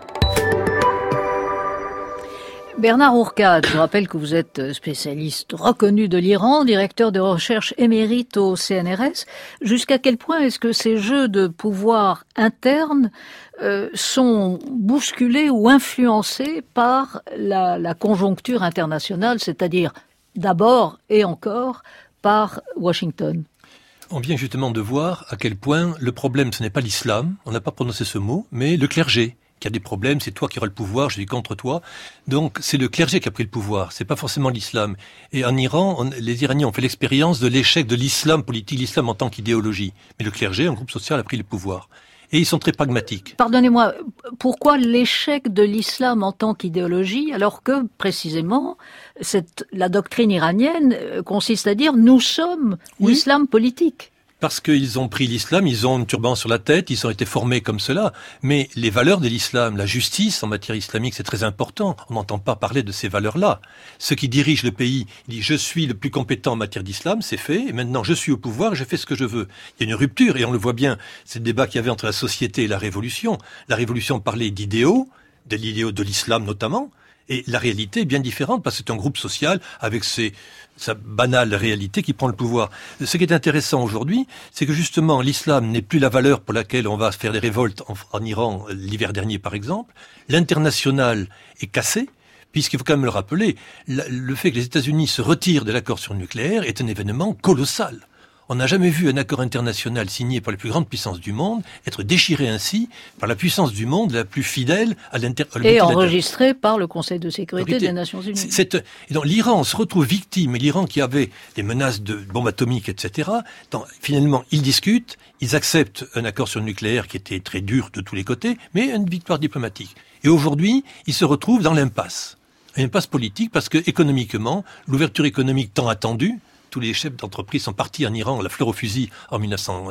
B: Bernard Ourcade, je rappelle que vous êtes spécialiste reconnu de l'Iran, directeur de recherche émérite au C N R S. Jusqu'à quel point est-ce que ces jeux de pouvoir internes euh, sont bousculés ou influencés par la, la conjoncture internationale, c'est-à-dire d'abord et encore par Washington?
C: On vient justement de voir à quel point le problème, ce n'est pas l'islam, on n'a pas prononcé ce mot, mais le clergé qui a des problèmes, c'est toi qui auras le pouvoir, je suis contre toi. Donc c'est le clergé qui a pris le pouvoir, c'est pas forcément l'islam. Et en Iran, on, les Iraniens ont fait l'expérience de l'échec de l'islam politique, l'islam en tant qu'idéologie. Mais le clergé, un groupe social, a pris le pouvoir. Et ils sont très pragmatiques.
B: Pardonnez-moi, pourquoi l'échec de l'islam en tant qu'idéologie, alors que, précisément, cette, la doctrine iranienne consiste à dire « nous sommes oui. l'islam politique ».
C: Parce qu'ils ont pris l'islam, ils ont une turban sur la tête, ils ont été formés comme cela. Mais les valeurs de l'islam, la justice en matière islamique, c'est très important. On n'entend pas parler de ces valeurs-là. Ceux qui dirigent le pays, ils disent « je suis le plus compétent en matière d'islam », c'est fait, et maintenant je suis au pouvoir, je fais ce que je veux. Il y a une rupture, et on le voit bien, c'est le débat qu'il y avait entre la société et la révolution. La révolution parlait d'idéaux, de l'idéaux de l'islam notamment, et la réalité est bien différente, parce que c'est un groupe social avec ses, sa banale réalité qui prend le pouvoir. Ce qui est intéressant aujourd'hui, c'est que justement l'islam n'est plus la valeur pour laquelle on va faire des révoltes en, en Iran l'hiver dernier par exemple. L'international est cassé, puisqu'il faut quand même le rappeler, le fait que les États-Unis se retirent de l'accord sur le nucléaire est un événement colossal. On n'a jamais vu un accord international signé par les plus grandes puissances du monde être déchiré ainsi par la puissance du monde la plus fidèle à l'inter...
B: Et enregistré par le Conseil de sécurité des Nations Unies.
C: C'est, c'est, et donc l'Iran se retrouve victime, et l'Iran qui avait des menaces de bombes atomiques, et cetera, donc, finalement, ils discutent, ils acceptent un accord sur le nucléaire qui était très dur de tous les côtés, mais une victoire diplomatique. Et aujourd'hui, ils se retrouvent dans l'impasse. Une impasse politique parce que, économiquement, l'ouverture économique tant attendue, tous les chefs d'entreprise sont partis en Iran, la fleur au fusil, en mille neuf cents,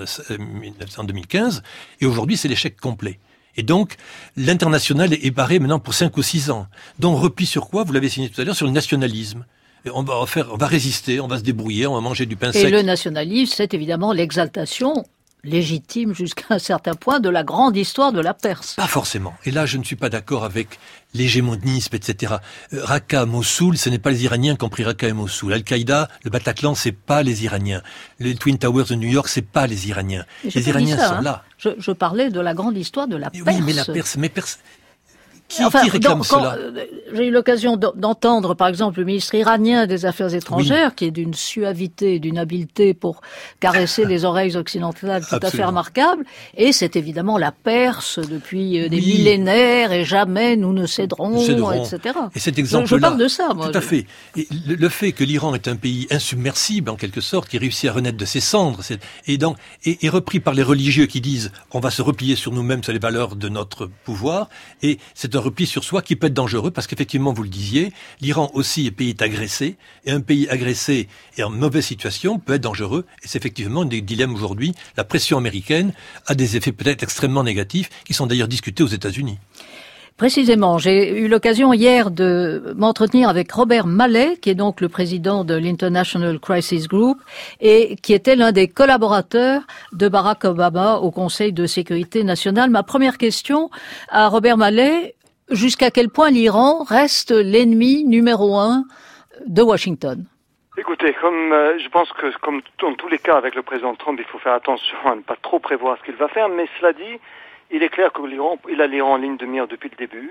C: en deux mille quinze, et aujourd'hui c'est l'échec complet. Et donc, l'international est barré maintenant pour cinq ou six ans. Donc, repli sur quoi? Vous l'avez signé tout à l'heure, sur le nationalisme. Et on va faire, on va résister, on va se débrouiller, on va manger du pain sec.
B: Et le nationalisme, c'est évidemment l'exaltation légitime jusqu'à un certain point de la grande histoire de la Perse.
C: Pas forcément. Et là, je ne suis pas d'accord avec l'hégémonisme, et cetera. Euh, Raqqa, Mossoul, ce n'est pas les Iraniens qui ont pris Raqqa et Mossoul. Al-Qaïda, le Bataclan, c'est pas les Iraniens. Les Twin Towers de New York, c'est pas les Iraniens. Les Iraniens ça, sont
B: hein.
C: là.
B: Je, je parlais de la grande histoire de la Perse.
C: Oui, mais la Perse, mais Perse... Qui,
B: enfin,
C: qui réclame
B: donc,
C: cela?
B: quand, j'ai eu l'occasion d'entendre, par exemple, le ministre iranien des Affaires étrangères, oui. qui est d'une suavité, d'une habileté pour caresser les oreilles occidentales tout Absolument. à fait remarquable. Et c'est évidemment la Perse depuis oui. des millénaires et jamais nous ne céderons, nous céderons. et cetera.
C: Et cet exemple-là,
B: je, je parle de ça, moi.
C: Tout à fait. Et le, le fait que l'Iran est un pays insubmersible, en quelque sorte, qui réussit à renaître de ses cendres, et donc est, est repris par les religieux qui disent on va se replier sur nous-mêmes, sur les valeurs de notre pouvoir, et c'est un repli sur soi qui peut être dangereux parce qu'effectivement, vous le disiez, l'Iran aussi est pays agressé et un pays agressé et en mauvaise situation peut être dangereux et c'est effectivement un des dilemmes aujourd'hui. La pression américaine a des effets peut-être extrêmement négatifs qui sont d'ailleurs discutés aux États-Unis.
B: Précisément, j'ai eu l'occasion hier de m'entretenir avec Robert Malley, qui est donc le président de l'International Crisis Group et qui était l'un des collaborateurs de Barack Obama au Conseil de sécurité nationale. Ma première question à Robert Malley, jusqu'à quel point l'Iran reste l'ennemi numéro un de Washington?
J: Écoutez, comme euh, je pense que comme dans tous les cas avec le président Trump, il faut faire attention à ne pas trop prévoir ce qu'il va faire, mais cela dit, il est clair que l'Iran, il a l'Iran en ligne de mire depuis le début.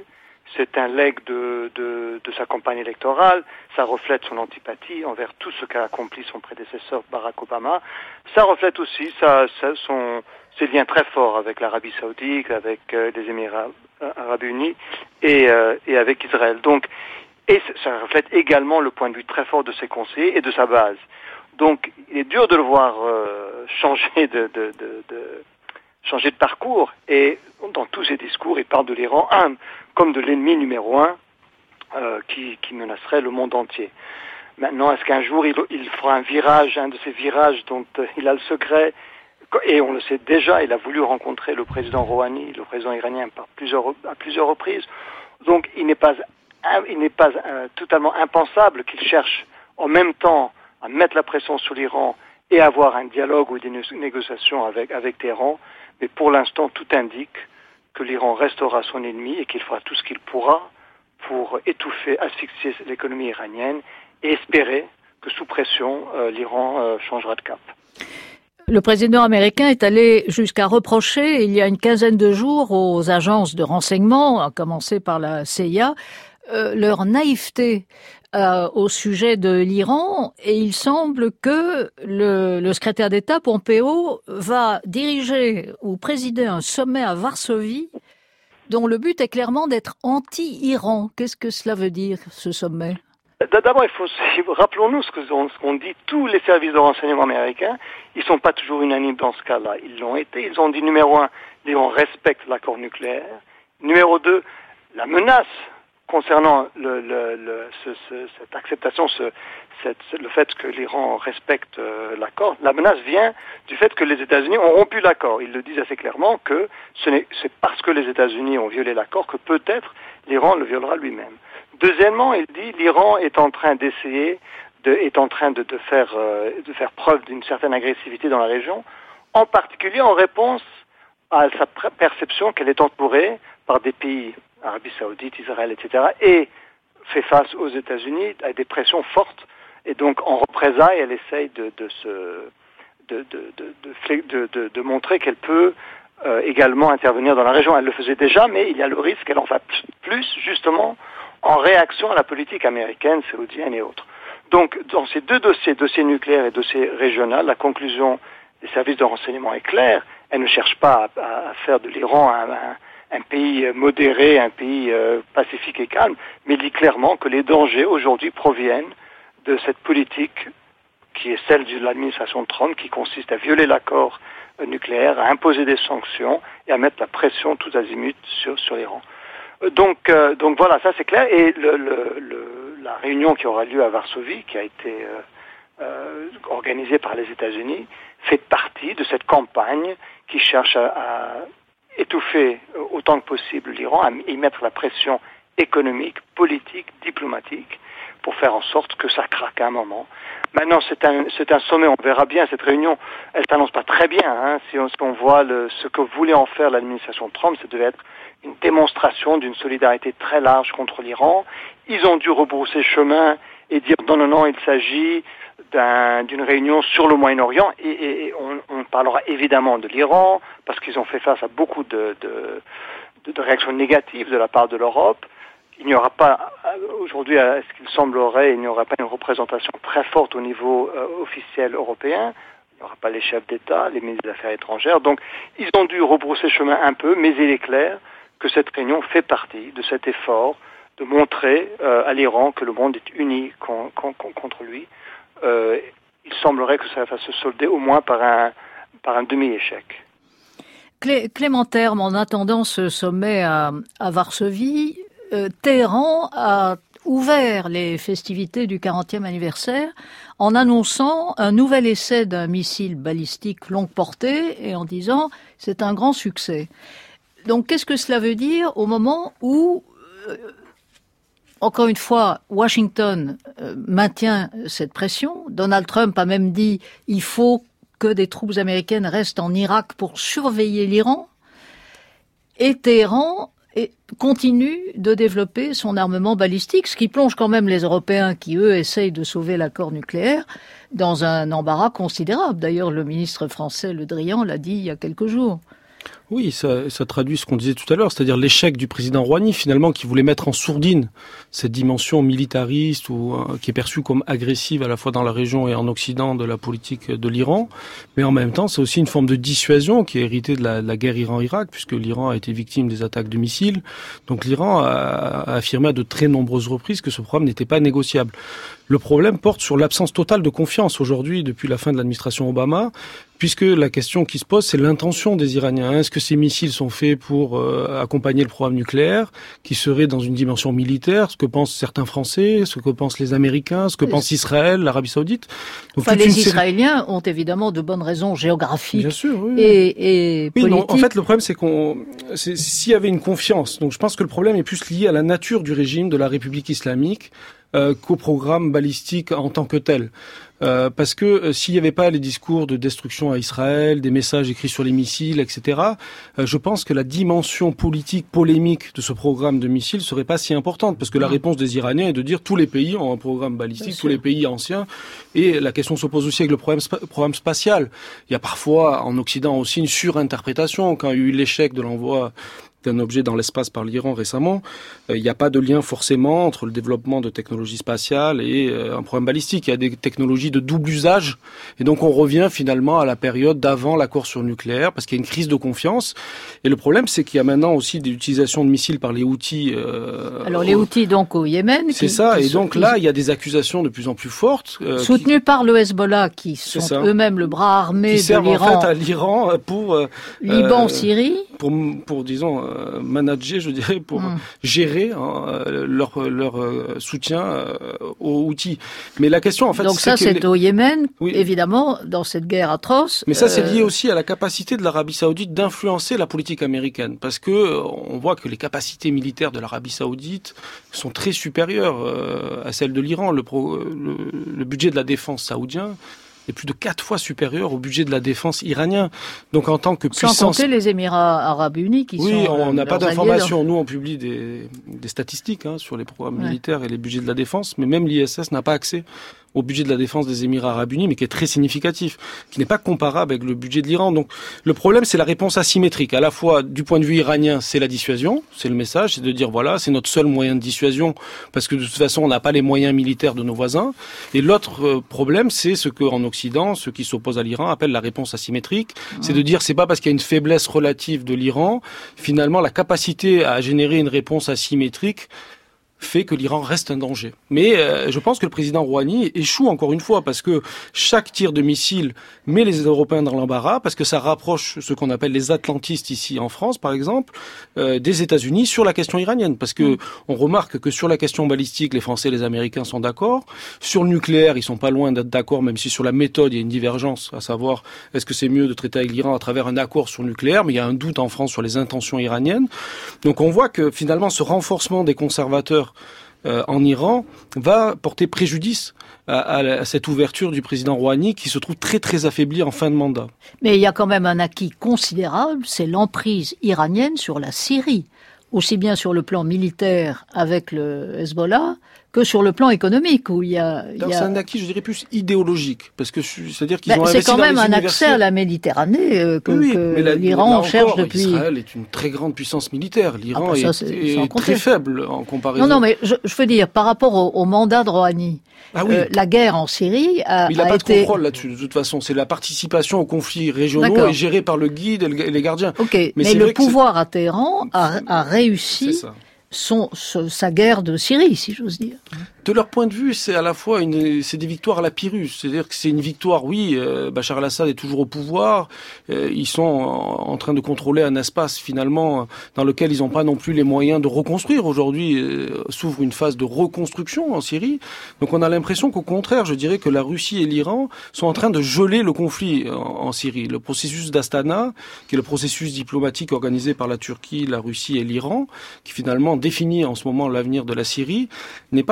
J: c'est un legs de, de, de sa campagne électorale, ça reflète son antipathie envers tout ce qu'a accompli son prédécesseur Barack Obama, ça reflète aussi sa, sa, son, ses liens très forts avec l'Arabie Saoudite, avec euh, les Émirats Arabes Unis et, euh, et avec Israël. Donc, et ça reflète également le point de vue très fort de ses conseillers et de sa base. Donc, il est dur de le voir euh, changer de, de, de, de changer de parcours. Et dans tous ses discours, il parle de l'Iran un, comme de l'ennemi numéro un euh, qui, qui menacerait le monde entier. Maintenant, est-ce qu'un jour il, il fera un virage, un de ces virages dont euh, il a le secret? Et on le sait déjà, il a voulu rencontrer le président Rouhani, le président iranien, par plusieurs, à plusieurs reprises. Donc, il n'est pas il n'est pas euh, totalement impensable qu'il cherche en même temps à mettre la pression sur l'Iran et avoir un dialogue ou des négociations avec, avec Téhéran. Mais pour l'instant, tout indique que l'Iran restera son ennemi et qu'il fera tout ce qu'il pourra pour étouffer, asphyxier l'économie iranienne et espérer que sous pression, euh, l'Iran euh, changera de cap.
B: Le président américain est allé jusqu'à reprocher, il y a une quinzaine de jours, aux agences de renseignement, à commencer par la C I A, Euh, leur naïveté euh, au sujet de l'Iran, et il semble que le, le secrétaire d'État Pompeo va diriger ou présider un sommet à Varsovie dont le but est clairement d'être anti-Iran. Qu'est-ce que cela veut dire, ce sommet?
J: D'abord, il faut rappelons-nous ce qu'on, ce qu'on dit. Tous les services de renseignement américains, ils sont pas toujours unanimes dans ce cas-là. Ils l'ont été. Ils ont dit numéro un, l'Iran respecte l'accord nucléaire. Numéro deux, la menace concernant le, le, le, ce, ce, cette acceptation, ce, cette, le fait que l'Iran respecte euh, l'accord, la menace vient du fait que les États-Unis ont rompu l'accord. Ils le disent assez clairement que ce n'est, c'est parce que les États-Unis ont violé l'accord que peut-être l'Iran le violera lui-même. Deuxièmement, il dit l'Iran est en train d'essayer, de, est en train de, de faire, euh, de faire preuve d'une certaine agressivité dans la région, en particulier en réponse à sa perception qu'elle est entourée par des pays, Arabie Saoudite, Israël, et cetera, et fait face aux États-Unis à des pressions fortes, et donc en représailles, elle essaye de, de se, de, de, de, de, de, de, de montrer qu'elle peut euh, également intervenir dans la région. Elle le faisait déjà, mais il y a le risque qu'elle en fasse plus, justement, en réaction à la politique américaine, saoudienne et autres. Donc, dans ces deux dossiers, dossier nucléaire et dossier régional, la conclusion des services de renseignement est claire. Elle ne cherche pas à, à faire de l'Iran un, un un pays modéré, un pays euh, pacifique et calme, mais il dit clairement que les dangers aujourd'hui proviennent de cette politique qui est celle de l'administration Trump, qui consiste à violer l'accord euh, nucléaire, à imposer des sanctions et à mettre la pression tous azimuts sur, sur l'Iran. Euh, donc, euh, donc voilà, ça c'est clair. Et le, le, le, la réunion qui aura lieu à Varsovie, qui a été euh, euh, organisée par les États-Unis, fait partie de cette campagne qui cherche à, à étouffer autant que possible l'Iran, à y mettre la pression économique, politique, diplomatique, pour faire en sorte que ça craque à un moment. Maintenant, c'est un, c'est un sommet, on verra bien, cette réunion, elle s'annonce pas très bien, hein, si on, si on voit le, ce que voulait en faire l'administration Trump, ça devait être une démonstration d'une solidarité très large contre l'Iran. Ils ont dû rebrousser chemin et dire non, non, non, il s'agit d'un, d'une réunion sur le Moyen-Orient, et, et, et on, on parlera évidemment de l'Iran, parce qu'ils ont fait face à beaucoup de, de, de, de réactions négatives de la part de l'Europe. Il n'y aura pas, aujourd'hui, à ce qu'il semblerait, il n'y aura pas une représentation très forte au niveau euh, officiel européen. Il n'y aura pas les chefs d'État, les ministres des Affaires étrangères. Donc, ils ont dû rebrousser chemin un peu, mais il est clair que cette réunion fait partie de cet effort de montrer euh, à l'Iran que le monde est uni con, con, con, contre lui. Euh, il semblerait que ça va se solder au moins par un, par un demi-échec.
B: Clé, Clément Terme, en attendant ce sommet à, à Varsovie, euh, Téhéran a ouvert les festivités du quarantième anniversaire en annonçant un nouvel essai d'un missile balistique longue portée et en disant c'est un grand succès. Donc qu'est-ce que cela veut dire au moment où, euh, encore une fois, Washington euh, maintient cette pression? Donald Trump a même dit il faut que des troupes américaines restent en Irak pour surveiller l'Iran. Et Téhéran et continue de développer son armement balistique, ce qui plonge quand même les Européens qui, eux, essayent de sauver l'accord nucléaire dans un embarras considérable. D'ailleurs, le ministre français Le Drian l'a dit il y a quelques jours.
F: Oui, ça, ça traduit ce qu'on disait tout à l'heure, c'est-à-dire l'échec du président Rouhani, finalement, qui voulait mettre en sourdine cette dimension militariste ou euh, qui est perçue comme agressive à la fois dans la région et en Occident de la politique de l'Iran. Mais en même temps, c'est aussi une forme de dissuasion qui est héritée de la, de la guerre Iran-Irak, puisque l'Iran a été victime des attaques de missiles. Donc l'Iran a, a affirmé à de très nombreuses reprises que ce programme n'était pas négociable. Le problème porte sur l'absence totale de confiance aujourd'hui, depuis la fin de l'administration Obama, puisque la question qui se pose, c'est l'intention des Iraniens. Est-ce que ces missiles sont faits pour euh, accompagner le programme nucléaire, qui serait dans une dimension militaire, ce que pensent certains Français, ce que pensent les Américains, ce que pense Israël, l'Arabie Saoudite.
B: Donc, enfin, les série... Israéliens ont évidemment de bonnes raisons géographiques.
F: Bien sûr, oui.
B: et, et
F: oui,
B: politiques.
F: Non, en fait, le problème, c'est qu'on, c'est, s'il y avait une confiance. Donc, je pense que le problème est plus lié à la nature du régime de la République islamique euh, qu'au programme balistique en tant que tel. Euh, parce que euh, s'il n'y avait pas les discours de destruction à Israël, des messages écrits sur les missiles, et cetera, euh, je pense que la dimension politique, polémique de ce programme de missiles serait pas si importante, parce que la réponse des Iraniens est de dire tous les pays ont un programme balistique, tous les pays anciens, et la question se pose aussi avec le programme, spa- programme spatial. Il y a parfois en Occident aussi une surinterprétation, quand il y a eu l'échec de l'envoi d'un objet dans l'espace par l'Iran récemment, il euh, n'y a pas de lien forcément entre le développement de technologies spatiales et euh, un programme balistique. Il y a des technologies de double usage, et donc on revient finalement à la période d'avant l'accord sur le nucléaire, parce qu'il y a une crise de confiance. Et le problème, c'est qu'il y a maintenant aussi des utilisations de missiles par les Houthis. Euh,
B: Alors les Houthis, donc au Yémen.
F: C'est
B: qui,
F: ça,
B: qui
F: et donc
B: sont,
F: là, il y a des accusations de plus en plus fortes. Euh,
B: soutenues
F: qui,
B: par le Hezbollah, qui sont eux-mêmes le bras armé
F: qui
B: de
F: servent
B: l'Iran.
F: en fait à l'Iran pour... Euh,
B: Liban,
F: euh,
B: Syrie.
F: Pour, pour disons, euh, manager, je dirais, pour
B: mmh.
F: gérer hein, leur, leur euh, soutien euh, aux Houthis. Mais la question, en fait,
B: donc
F: c'est
B: ça,
F: que
B: c'est
F: les...
B: au Yémen,
F: oui.
B: évidemment, dans cette guerre atroce.
F: Mais ça,
B: euh...
F: c'est lié aussi à la capacité de l'Arabie Saoudite d'influencer la politique américaine, parce que on voit que les capacités militaires de l'Arabie Saoudite sont très supérieures euh, à celles de l'Iran. Le, pro, le, le budget de la défense saoudien est plus de quatre fois supérieur au budget de la défense iranien. Donc en tant que puissance...
B: Sans compter les Émirats Arabes Unis qui
F: oui,
B: sont...
F: Oui, on n'a pas d'informations.
B: Dans...
F: Nous, on publie des, des statistiques hein, sur les programmes
B: ouais.
F: militaires et les budgets de la défense, mais même l'I S S n'a pas accès au budget de la défense des Émirats Arabes Unis, mais qui est très significatif, qui n'est pas comparable avec le budget de l'Iran. Donc le problème, c'est la réponse asymétrique. À la fois, du point de vue iranien, c'est la dissuasion, c'est le message, c'est de dire, voilà, c'est notre seul moyen de dissuasion, parce que de toute façon, on n'a pas les moyens militaires de nos voisins. Et l'autre problème, c'est ce qu'en Occident, ceux qui s'opposent à l'Iran appellent la réponse asymétrique. Mmh. C'est de dire, c'est pas parce qu'il y a une faiblesse relative de l'Iran, finalement, la capacité à générer une réponse asymétrique fait que l'Iran reste un danger. Mais euh, je pense que le président Rouhani échoue encore une fois, parce que chaque tir de missile met les Européens dans l'embarras, parce que ça rapproche ce qu'on appelle les atlantistes ici en France, par exemple, euh, des États-Unis sur la question iranienne. Parce que mmh. on remarque que sur la question balistique, les Français et les Américains sont d'accord. Sur le nucléaire, ils sont pas loin d'être d'accord, même si sur la méthode, il y a une divergence, à savoir, est-ce que c'est mieux de traiter avec l'Iran à travers un accord sur le nucléaire, mais il y a un doute en France sur les intentions iraniennes. Donc on voit que finalement, ce renforcement des conservateurs Euh, en Iran va porter préjudice à, à, à cette ouverture du président Rouhani qui se trouve très très affaibli en fin de mandat.
B: Mais il y a quand même un acquis considérable, c'est l'emprise iranienne sur la Syrie, aussi bien sur le plan militaire avec le Hezbollah que sur le plan économique où il y a... Il y a...
F: C'est un acquis, je dirais, plus idéologique, parce que c'est-à-dire qu'ils
B: ben,
F: ont investi
B: c'est quand même un
F: accès
B: à la Méditerranée euh, que,
F: oui,
B: que
F: la,
B: l'Iran cherche
F: encore,
B: depuis...
F: Israël est une très grande puissance militaire. L'Iran
B: ah, ben ça,
F: est,
B: c'est,
F: est très faible en comparaison.
B: Non, non, mais je, je veux dire, par rapport au, au mandat de Rouhani, ah, oui. euh, la guerre en Syrie a,
F: mais il n'a
B: a
F: pas
B: été...
F: de contrôle là-dessus, de toute façon. C'est la participation aux conflits régionaux D'accord. et gérée par le guide et, le, et les gardiens.
B: Ok, mais, mais le pouvoir à Téhéran a, a réussi son, son, sa guerre de Syrie, si j'ose dire.
F: De leur point de vue, c'est à la fois une, c'est des victoires à la Pyrrhus. C'est-à-dire que c'est une victoire, oui, euh, Bachar el-Assad est toujours au pouvoir. Euh, ils sont en, en train de contrôler un espace, finalement, dans lequel ils n'ont pas non plus les moyens de reconstruire. Aujourd'hui, euh, s'ouvre une phase de reconstruction en Syrie. Donc on a l'impression qu'au contraire, je dirais que la Russie et l'Iran sont en train de geler le conflit en, en Syrie. Le processus d'Astana, qui est le processus diplomatique organisé par la Turquie, la Russie et l'Iran, qui finalement définit en ce moment l'avenir de la Syrie, n'est pas tant un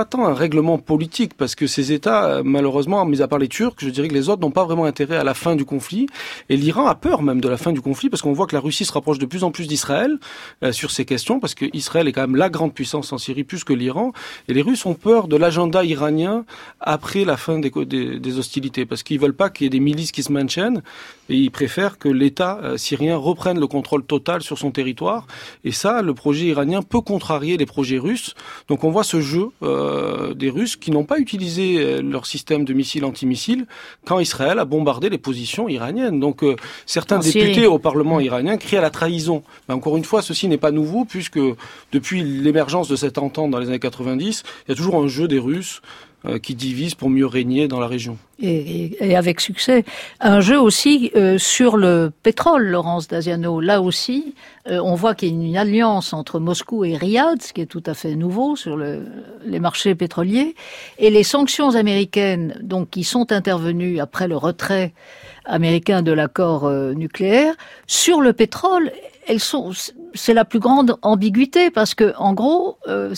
F: règlement politique, parce que ces États, malheureusement, mis à part les Turcs, je dirais que les autres n'ont pas vraiment intérêt à la fin du conflit. Et l'Iran a peur même de la fin du conflit, parce qu'on voit que la Russie se rapproche de plus en plus d'Israël euh, sur ces questions, parce que Israël est quand même la grande puissance en Syrie, plus que l'Iran. Et les Russes ont peur de l'agenda iranien après la fin des, des, des hostilités, parce qu'ils veulent pas qu'il y ait des milices qui se maintiennent, et ils préfèrent que l'État euh, syrien reprenne le contrôle total sur son territoire. Et ça, le projet iranien peut contrarier les projets russes. Donc on voit ce jeu euh, des Russes qui n'ont pas utilisé euh, leur système de missiles antimissiles quand Israël a bombardé les positions iraniennes. Donc euh, certains en députés Syrie. Au Parlement iranien crient à la trahison. Mais encore une fois, ceci n'est pas nouveau, puisque depuis l'émergence de cette entente dans les années quatre-vingt-dix, il y a toujours un jeu des Russes euh, qui divise pour mieux régner dans la région.
B: Et, et, et avec succès. Un jeu aussi euh, sur le pétrole, Laurence Daziano. Là aussi, euh, on voit qu'il y a une alliance entre Moscou et Riyad, ce qui est tout à fait nouveau sur le, les marchés pétroliers. Et les sanctions américaines, donc, qui sont intervenues après le retrait américain de l'accord euh, nucléaire, sur le pétrole, elles sont, c'est la plus grande ambiguïté, parce que, en gros, euh,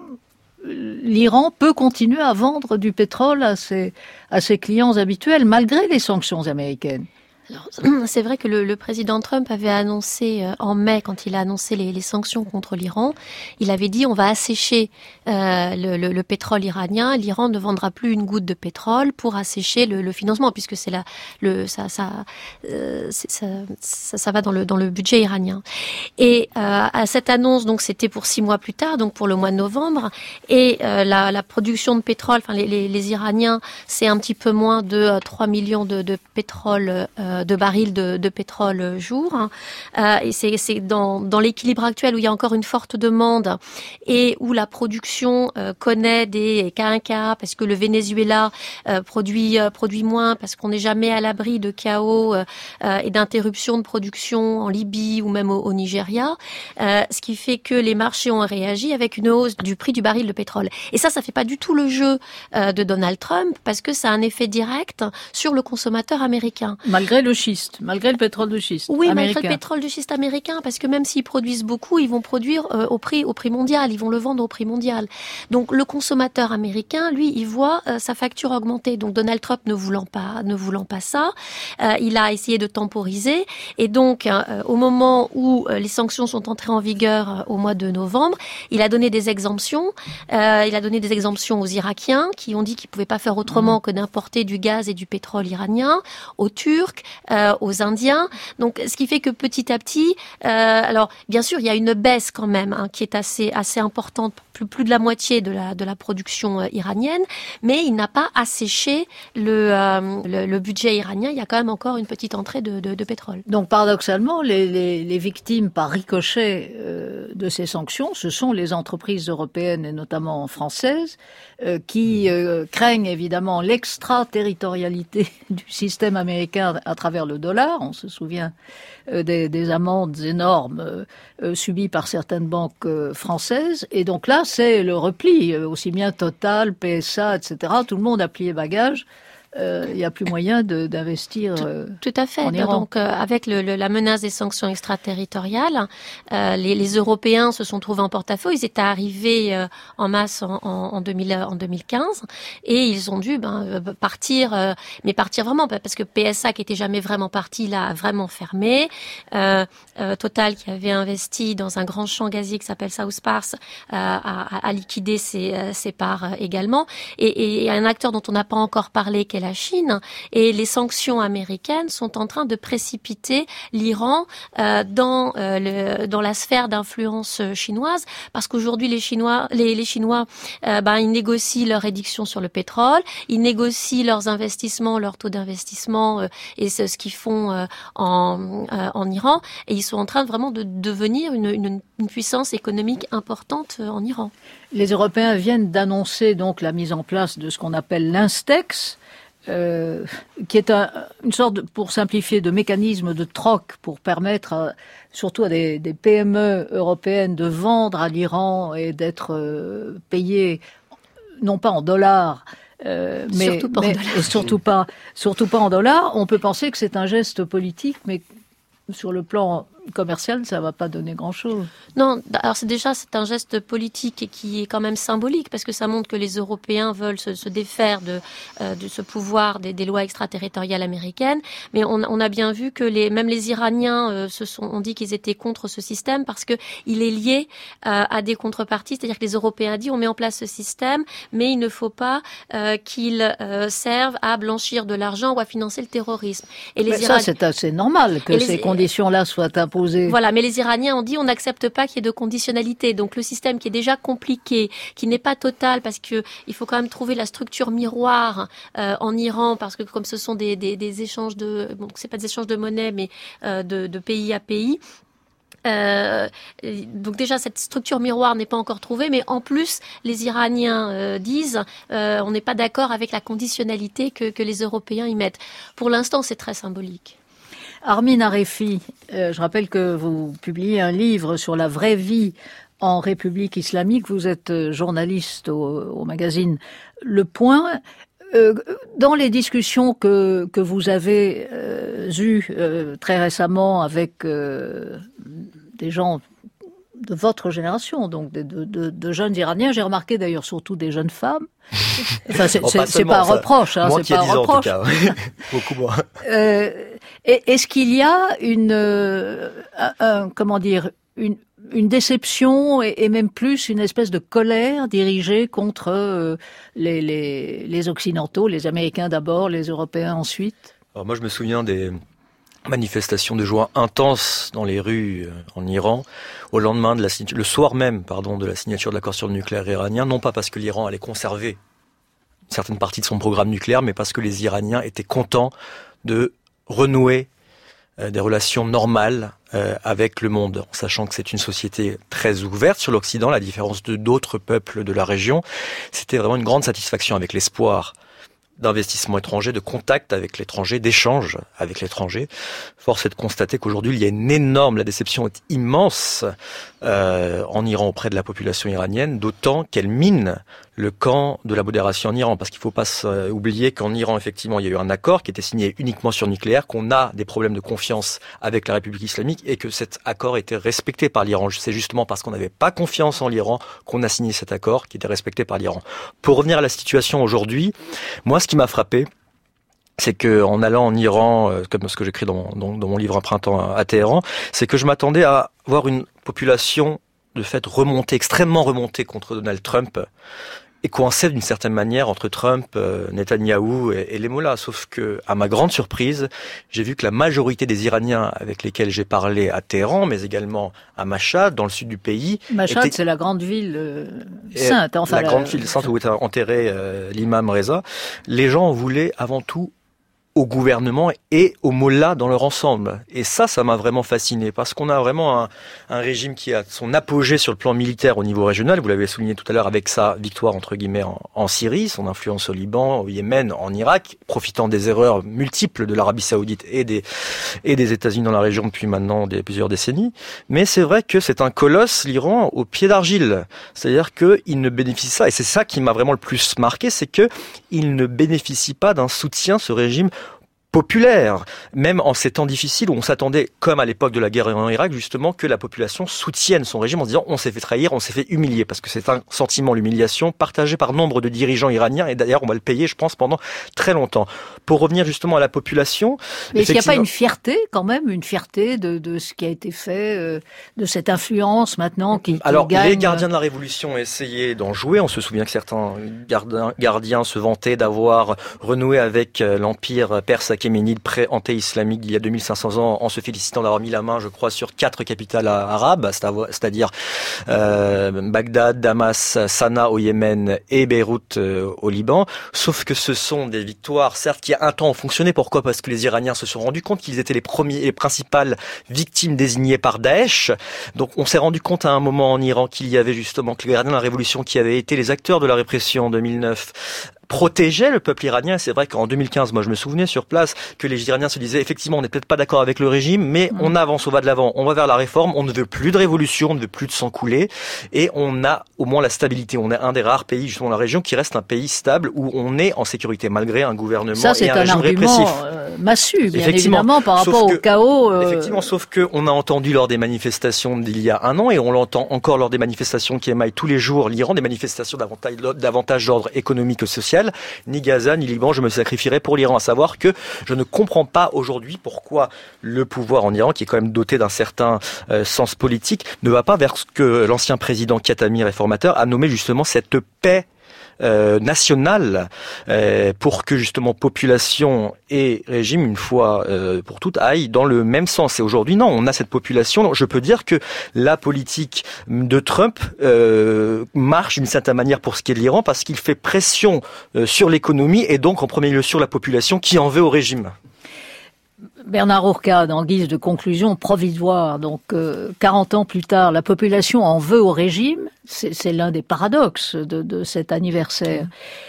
B: l'Iran peut continuer à vendre du pétrole à ses, à ses clients habituels, malgré les sanctions américaines.
E: Alors, c'est vrai que le, le président Trump avait annoncé euh, en mai, quand il a annoncé les, les sanctions contre l'Iran, il avait dit on va assécher euh, le, le, le pétrole iranien. L'Iran ne vendra plus une goutte de pétrole pour assécher le, le financement, puisque c'est la, le, ça, ça, euh, c'est, ça, ça, ça va dans le dans le budget iranien. Et euh, à cette annonce, donc c'était pour six mois plus tard, donc pour le mois de novembre, et euh, la, la production de pétrole, enfin les, les, les Iraniens, c'est un petit peu moins de euh, trois millions de, de pétrole. Euh, de barils de, de pétrole jour. Euh, et c'est, c'est dans, dans l'équilibre actuel où il y a encore une forte demande et où la production euh, connaît des quinquas parce que le Venezuela euh, produit euh, produit moins, parce qu'on n'est jamais à l'abri de chaos euh, et d'interruptions de production en Libye ou même au, au Nigeria. Euh, ce qui fait que les marchés ont réagi avec une hausse du prix du baril de pétrole. Et ça, ça fait pas du tout le jeu euh, de Donald Trump, parce que ça a un effet direct sur le consommateur américain.
B: Malgré le schiste, malgré le pétrole de schiste
E: oui,
B: américain.
E: malgré le pétrole de schiste américain, parce que même s'ils produisent beaucoup, ils vont produire euh, au prix au prix mondial, ils vont le vendre au prix mondial. Donc le consommateur américain, lui, il voit euh, sa facture augmenter. Donc Donald Trump ne voulant pas ne voulant pas ça, euh, il a essayé de temporiser, et donc euh, au moment où euh, les sanctions sont entrées en vigueur euh, au mois de novembre, il a donné des exemptions. Euh, il a donné des exemptions aux Irakiens qui ont dit qu'ils pouvaient pas faire autrement mmh. que d'importer du gaz et du pétrole iranien, aux Turcs, Euh, aux Indiens. Donc, ce qui fait que petit à petit, euh, alors bien sûr, il y a une baisse quand même hein, qui est assez assez importante, plus plus de la moitié de la de la production euh, iranienne, mais il n'a pas asséché le, euh, le le budget iranien. Il y a quand même encore une petite entrée de de, de pétrole.
B: Donc, paradoxalement, les les, les victimes par ricochet euh, de ces sanctions, ce sont les entreprises européennes et notamment françaises euh, qui euh, craignent évidemment l'extraterritorialité du système américain à travers le dollar. On se souvient euh, des, des amendes énormes euh, euh, subies par certaines banques euh, françaises. Et donc là, c'est le repli, euh, aussi bien Total, P S A, et cetera. Tout le monde a plié bagage. Il euh, n'y a plus moyen de, d'investir euh,
E: tout, tout à fait.
B: En Iran.
E: Donc, euh, avec le, le, la menace des sanctions extraterritoriales, euh, les, les Européens se sont trouvés en porte-à-faux. Ils étaient arrivés euh, en masse en, en, en, deux mille, en deux mille quinze et ils ont dû ben, partir, euh, mais partir vraiment, parce que P S A, qui était jamais vraiment parti, là, a vraiment fermé. Euh, euh, Total, qui avait investi dans un grand champ gazier qui s'appelle South Pars, euh, a, a liquidé ses, ses parts euh, également. Et, et un acteur dont on n'a pas encore parlé, qui est la Chine, et les sanctions américaines sont en train de précipiter l'Iran euh, dans euh, le, dans la sphère d'influence chinoise, parce qu'aujourd'hui les Chinois les, les Chinois euh, ben ils négocient leur réduction sur le pétrole, ils négocient leurs investissements, leur taux d'investissement euh, et c'est ce qu'ils font euh, en euh, en Iran, et ils sont en train de vraiment de devenir une, une, une puissance économique importante euh, en Iran.
B: Les Européens viennent d'annoncer donc la mise en place de ce qu'on appelle l'Instex, Euh, qui est un, une sorte, de, pour simplifier, de mécanisme de troc pour permettre à, surtout à des, des P M E européennes de vendre à l'Iran et d'être euh, payées non pas en dollars, euh, mais,
E: surtout pas
B: mais
E: en dollars.
B: surtout pas, surtout pas en dollars. On peut penser que c'est un geste politique, mais sur le plan commercial, ça va pas donner grand-chose.
E: Non, alors c'est déjà c'est un geste politique qui est quand même symbolique parce que ça montre que les Européens veulent se, se défaire de, euh, de ce pouvoir des, des lois extraterritoriales américaines. Mais on, on a bien vu que les, même les Iraniens euh, se sont, ont dit qu'ils étaient contre ce système parce que il est lié euh, à des contreparties. C'est-à-dire que les Européens ont dit on met en place ce système, mais il ne faut pas euh, qu'il euh, serve à blanchir de l'argent ou à financer le terrorisme.
B: Et les Iraniens... Ça, c'est assez normal que ces les... conditions-là soient imposées.
E: Voilà, mais les Iraniens ont dit on n'accepte pas qu'il y ait de conditionnalité. Donc le système qui est déjà compliqué, qui n'est pas total, parce que il faut quand même trouver la structure miroir euh, en Iran, parce que comme ce sont des, des, des échanges de, bon, c'est pas des échanges de monnaie, mais euh, de, de pays à pays. Euh, donc déjà cette structure miroir n'est pas encore trouvée, mais en plus les Iraniens euh, disent euh, on n'est pas d'accord avec la conditionnalité que, que les Européens y mettent. Pour l'instant, c'est très symbolique.
B: Armin Arefi, euh, je rappelle que vous publiez un livre sur la vraie vie en République islamique. Vous êtes journaliste au, au magazine Le Point. Euh, dans les discussions que, que vous avez euh, eues euh, très récemment avec euh, des gens de votre génération, donc de, de, de jeunes Iraniens, j'ai remarqué d'ailleurs surtout des jeunes femmes. Enfin, c'est,
D: bon,
B: c'est,
D: pas,
B: c'est pas un reproche, hein,
D: moi
B: c'est pas un reproche.
D: En tout cas, beaucoup moins.
B: Euh, est-ce qu'il y a une, euh, un, un, comment dire, une, une déception et, et même plus une espèce de colère dirigée contre euh, les, les, les Occidentaux, les Américains d'abord, les Européens ensuite?
D: Alors moi, je me souviens des manifestations de joie intenses dans les rues euh, en Iran au lendemain de la signature, le soir même, pardon, de la signature de l'accord sur le nucléaire iranien, non pas parce que l'Iran allait conserver une certaine partie de son programme nucléaire, mais parce que les Iraniens étaient contents de renouer euh, des relations normales euh, avec le monde, en sachant que c'est une société très ouverte sur l'Occident, à la différence de d'autres peuples de la région. C'était vraiment une grande satisfaction avec l'espoir d'investissement étranger, de contact avec l'étranger, d'échange avec l'étranger. Force est de constater qu'aujourd'hui, il y a une énorme, la déception est immense euh, en Iran auprès de la population iranienne, d'autant qu'elle mine le camp de la modération en Iran, parce qu'il ne faut pas euh, oublier qu'en Iran, effectivement, il y a eu un accord qui était signé uniquement sur le nucléaire, qu'on a des problèmes de confiance avec la République islamique et que cet accord était respecté par l'Iran. C'est justement parce qu'on n'avait pas confiance en l'Iran qu'on a signé cet accord qui était respecté par l'Iran. Pour revenir à la situation aujourd'hui, moi, ce qui m'a frappé, c'est que en allant en Iran, euh, comme ce que j'écris dans, dans, dans mon livre Un printemps à Téhéran, c'est que je m'attendais à voir une population de fait remontée, extrêmement remontée contre Donald Trump, et coincée d'une certaine manière entre Trump, euh, Netanyahou et, et les mollahs. Sauf que, à ma grande surprise, j'ai vu que la majorité des Iraniens avec lesquels j'ai parlé à Téhéran, mais également à Mashhad, dans le sud du pays...
B: Mashhad,
D: était...
B: c'est la grande ville euh, sainte. Enfin,
D: la,
B: la
D: grande ville sainte où était enterré euh, l'imam Reza. Les gens voulaient avant tout au gouvernement et aux mollahs dans leur ensemble. Et ça, ça m'a vraiment fasciné, parce qu'on a vraiment un, un régime qui a son apogée sur le plan militaire au niveau régional, vous l'avez souligné tout à l'heure avec sa victoire entre guillemets en, en Syrie, son influence au Liban, au Yémen, en Irak, profitant des erreurs multiples de l'Arabie Saoudite et des, et des États-Unis dans la région depuis maintenant des, plusieurs décennies. Mais c'est vrai que c'est un colosse, l'Iran, au pied d'argile. C'est-à-dire qu'il ne bénéficie pas, et c'est ça qui m'a vraiment le plus marqué, c'est que il ne bénéficie pas d'un soutien, ce régime, populaire, même en ces temps difficiles où on s'attendait, comme à l'époque de la guerre en Irak, justement, que la population soutienne son régime en se disant on s'est fait trahir, on s'est fait humilier, parce que c'est un sentiment, l'humiliation, partagé par nombre de dirigeants iraniens, et d'ailleurs on va le payer, je pense, pendant très longtemps. Pour revenir justement à la population...
B: Mais est-ce qu'il n'y a pas une fierté, quand même, une fierté de, de ce qui a été fait, euh, de cette influence maintenant qui, qui
D: Alors,
B: gagne...
D: les gardiens de la Révolution ont essayé d'en jouer, on se souvient que certains gardiens, gardiens se vantaient d'avoir renoué avec l'empire perse achéménide pré-anté-islamique d'il y a deux mille cinq cents ans, en se félicitant d'avoir mis la main, je crois, sur quatre capitales arabes, c'est-à-dire euh, Bagdad, Damas, Sanaa au Yémen et Beyrouth euh, au Liban. Sauf que ce sont des victoires, certes, qui un temps ont fonctionné. Pourquoi ? Parce que les Iraniens se sont rendus compte qu'ils étaient les premiers, les principales victimes désignées par Daesh. Donc on s'est rendu compte à un moment en Iran qu'il y avait justement que les gardiens de la Révolution, qui avaient été les acteurs de la répression en deux mille neuf, protégeait le peuple iranien. C'est vrai qu'en deux mille quinze, moi je me souvenais sur place que les Iraniens se disaient effectivement on n'est peut-être pas d'accord avec le régime, mais on avance, on va de l'avant, on va vers la réforme, on ne veut plus de révolution, on ne veut plus de sang coulé, et on a au moins la stabilité. On est un des rares pays justement dans la région qui reste un pays stable où on est en sécurité malgré un gouvernement
B: Ça,
D: et un, un régime répressif.
B: Ça c'est un argument massu, bien évidemment, par rapport
D: que,
B: au chaos. Euh...
D: Effectivement, sauf que on a entendu lors des manifestations d'il y a un an et on l'entend encore lors des manifestations qui émaillent tous les jours l'Iran, des manifestations davantage, davantage d'ordre économique que social. Ni Gaza, ni Liban, je me sacrifierai pour l'Iran. À savoir que je ne comprends pas aujourd'hui pourquoi le pouvoir en Iran, qui est quand même doté d'un certain euh, sens politique, ne va pas vers ce que l'ancien président Khatami, réformateur, a nommé justement cette paix Euh, nationale euh, pour que justement population et régime une fois euh, pour toutes aillent dans le même sens. Et aujourd'hui non, on a cette population. Je peux dire que la politique de Trump euh, marche d'une certaine manière pour ce qui est de l'Iran parce qu'il fait pression euh, sur l'économie et donc en premier lieu sur la population qui en veut au régime.
B: Bernard Ourcade, en guise de conclusion provisoire, donc euh, quarante ans plus tard, la population en veut au régime, c'est, c'est l'un des paradoxes de, de cet anniversaire.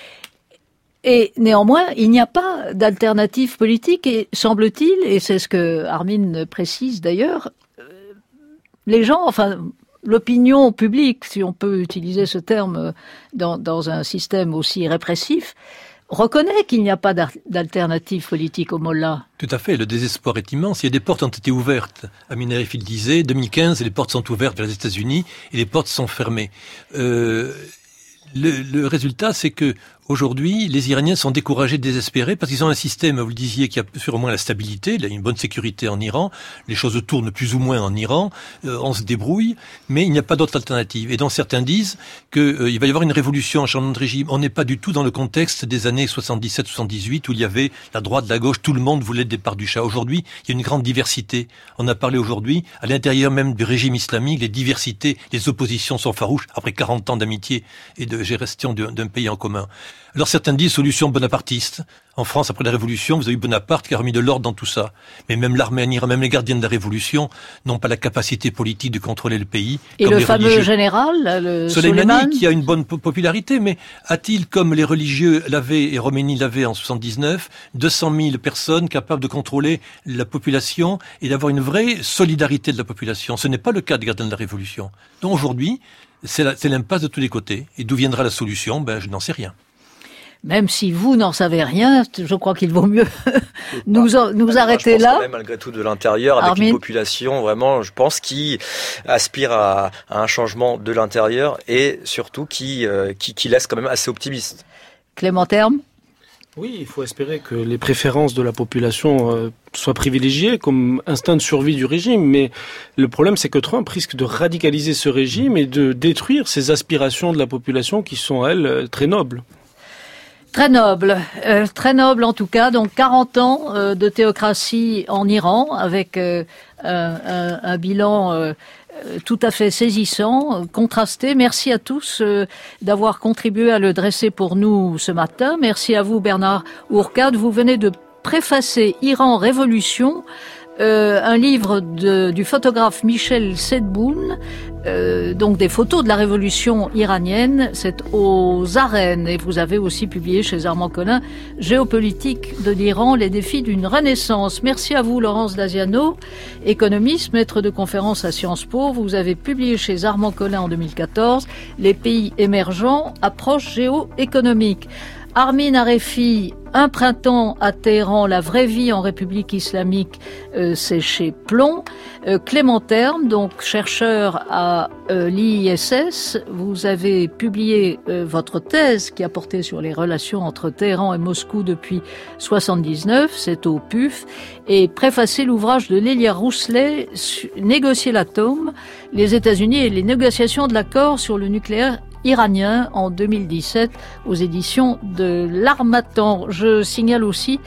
B: Et néanmoins, il n'y a pas d'alternative politique et semble-t-il, et c'est ce que Armin précise d'ailleurs, euh, les gens, enfin l'opinion publique, si on peut utiliser ce terme dans, dans un système aussi répressif, reconnaît qu'il n'y a pas d'alternative politique au Mollah.
C: Tout à fait, le désespoir est immense. Il y a des portes ont été ouvertes. Amin Arif il disait, deux mille quinze, les portes sont ouvertes vers les États-Unis et les portes sont fermées. Euh, le, le résultat, c'est que aujourd'hui, les Iraniens sont découragés, désespérés, parce qu'ils ont un système, vous le disiez, qui a sur au moins la stabilité, il y a une bonne sécurité en Iran, les choses tournent plus ou moins en Iran, euh, on se débrouille, mais il n'y a pas d'autre alternative. Et donc certains disent qu'il euh, va y avoir une révolution, un changement de régime. On n'est pas du tout dans le contexte des années soixante-dix-sept soixante-dix-huit, où il y avait la droite, la gauche, tout le monde voulait le départ du Shah. Aujourd'hui, il y a une grande diversité. On a parlé aujourd'hui, à l'intérieur même du régime islamique, les diversités, les oppositions sont farouches, après quarante ans d'amitié et de gestion d'un pays en commun. Alors certains disent solution bonapartiste. En France, après la Révolution, vous avez eu Bonaparte qui a remis de l'ordre dans tout ça. Mais même l'armée en Iran, même les gardiens de la Révolution n'ont pas la capacité politique de contrôler le pays.
B: Et
C: comme
B: le
C: les
B: fameux
C: religieux.
B: général, le
C: Soleimani,
B: Soleimani,
C: qui a une bonne popularité, mais a-t-il, comme les religieux l'avaient et Khomeini l'avait en soixante-dix-neuf, deux cent mille personnes capables de contrôler la population et d'avoir une vraie solidarité de la population? Ce n'est pas le cas des gardiens de la Révolution. Donc aujourd'hui, c'est la, c'est l'impasse de tous les côtés. Et d'où viendra la solution? Ben, je n'en sais rien.
B: Même si vous n'en savez rien, je crois qu'il vaut mieux nous, en, nous bah, arrêter
D: je pense
B: là.
D: Quand même, malgré tout, de l'intérieur, avec
B: Armin.
D: Une population vraiment, je pense, qui aspire à, à un changement de l'intérieur et surtout qui, euh, qui, qui laisse quand même assez optimiste.
B: Clément Terme.
F: Oui, il faut espérer que les préférences de la population euh, soient privilégiées comme instinct de survie du régime. Mais le problème, c'est que Trump risque de radicaliser ce régime et de détruire ces aspirations de la population qui sont, elles, très nobles.
B: Très noble, euh, très noble en tout cas. Donc quarante ans euh, de théocratie en Iran avec euh, un, un, un bilan euh, tout à fait saisissant, contrasté. Merci à tous euh, d'avoir contribué à le dresser pour nous ce matin. Merci à vous Bernard Ourcade. Vous venez de préfacer Iran Révolution, euh, un livre de, du photographe Michel Sedboun, euh, donc des photos de la révolution iranienne. C'est aux arènes et vous avez aussi publié chez Armand Collin Géopolitique de l'Iran, les défis d'une renaissance. Merci à vous Laurence Daziano, économiste, maître de conférence à Sciences Po. Vous avez publié chez Armand Collin en deux mille quatorze Les pays émergents, approche géoéconomique. Armin Arefi, Un printemps à Téhéran, la vraie vie en République islamique, euh, c'est chez Plomb. Euh, Clément Terme, donc chercheur à euh, l'I I S S, vous avez publié euh, votre thèse qui a porté sur les relations entre Téhéran et Moscou depuis soixante-dix-neuf, c'est au P U F, et préfacé l'ouvrage de Lélia Rousselet, Négocier l'atome, les États-Unis et les négociations de l'accord sur le nucléaire iranien en deux mille dix-sept aux éditions de l'Harmattan. Je signale aussi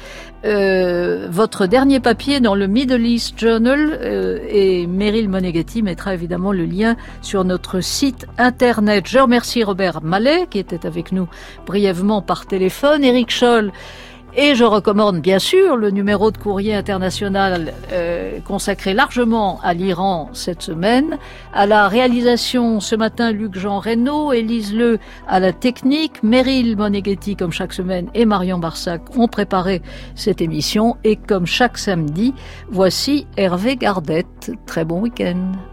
B: euh, votre dernier papier dans le Middle East Journal euh, et Meryl Moneghetti mettra évidemment le lien sur notre site internet. Je remercie Robert Mallet qui était avec nous brièvement par téléphone, Éric Scholl Et je recommande bien sûr le numéro de Courrier International euh, consacré largement à l'Iran cette semaine. À la réalisation ce matin, Luc-Jean Reynaud, Élise Leu à la technique, Meryl Moneghetti comme chaque semaine et Marion Barsac ont préparé cette émission. Et comme chaque samedi, voici Hervé Gardette. Très bon week-end.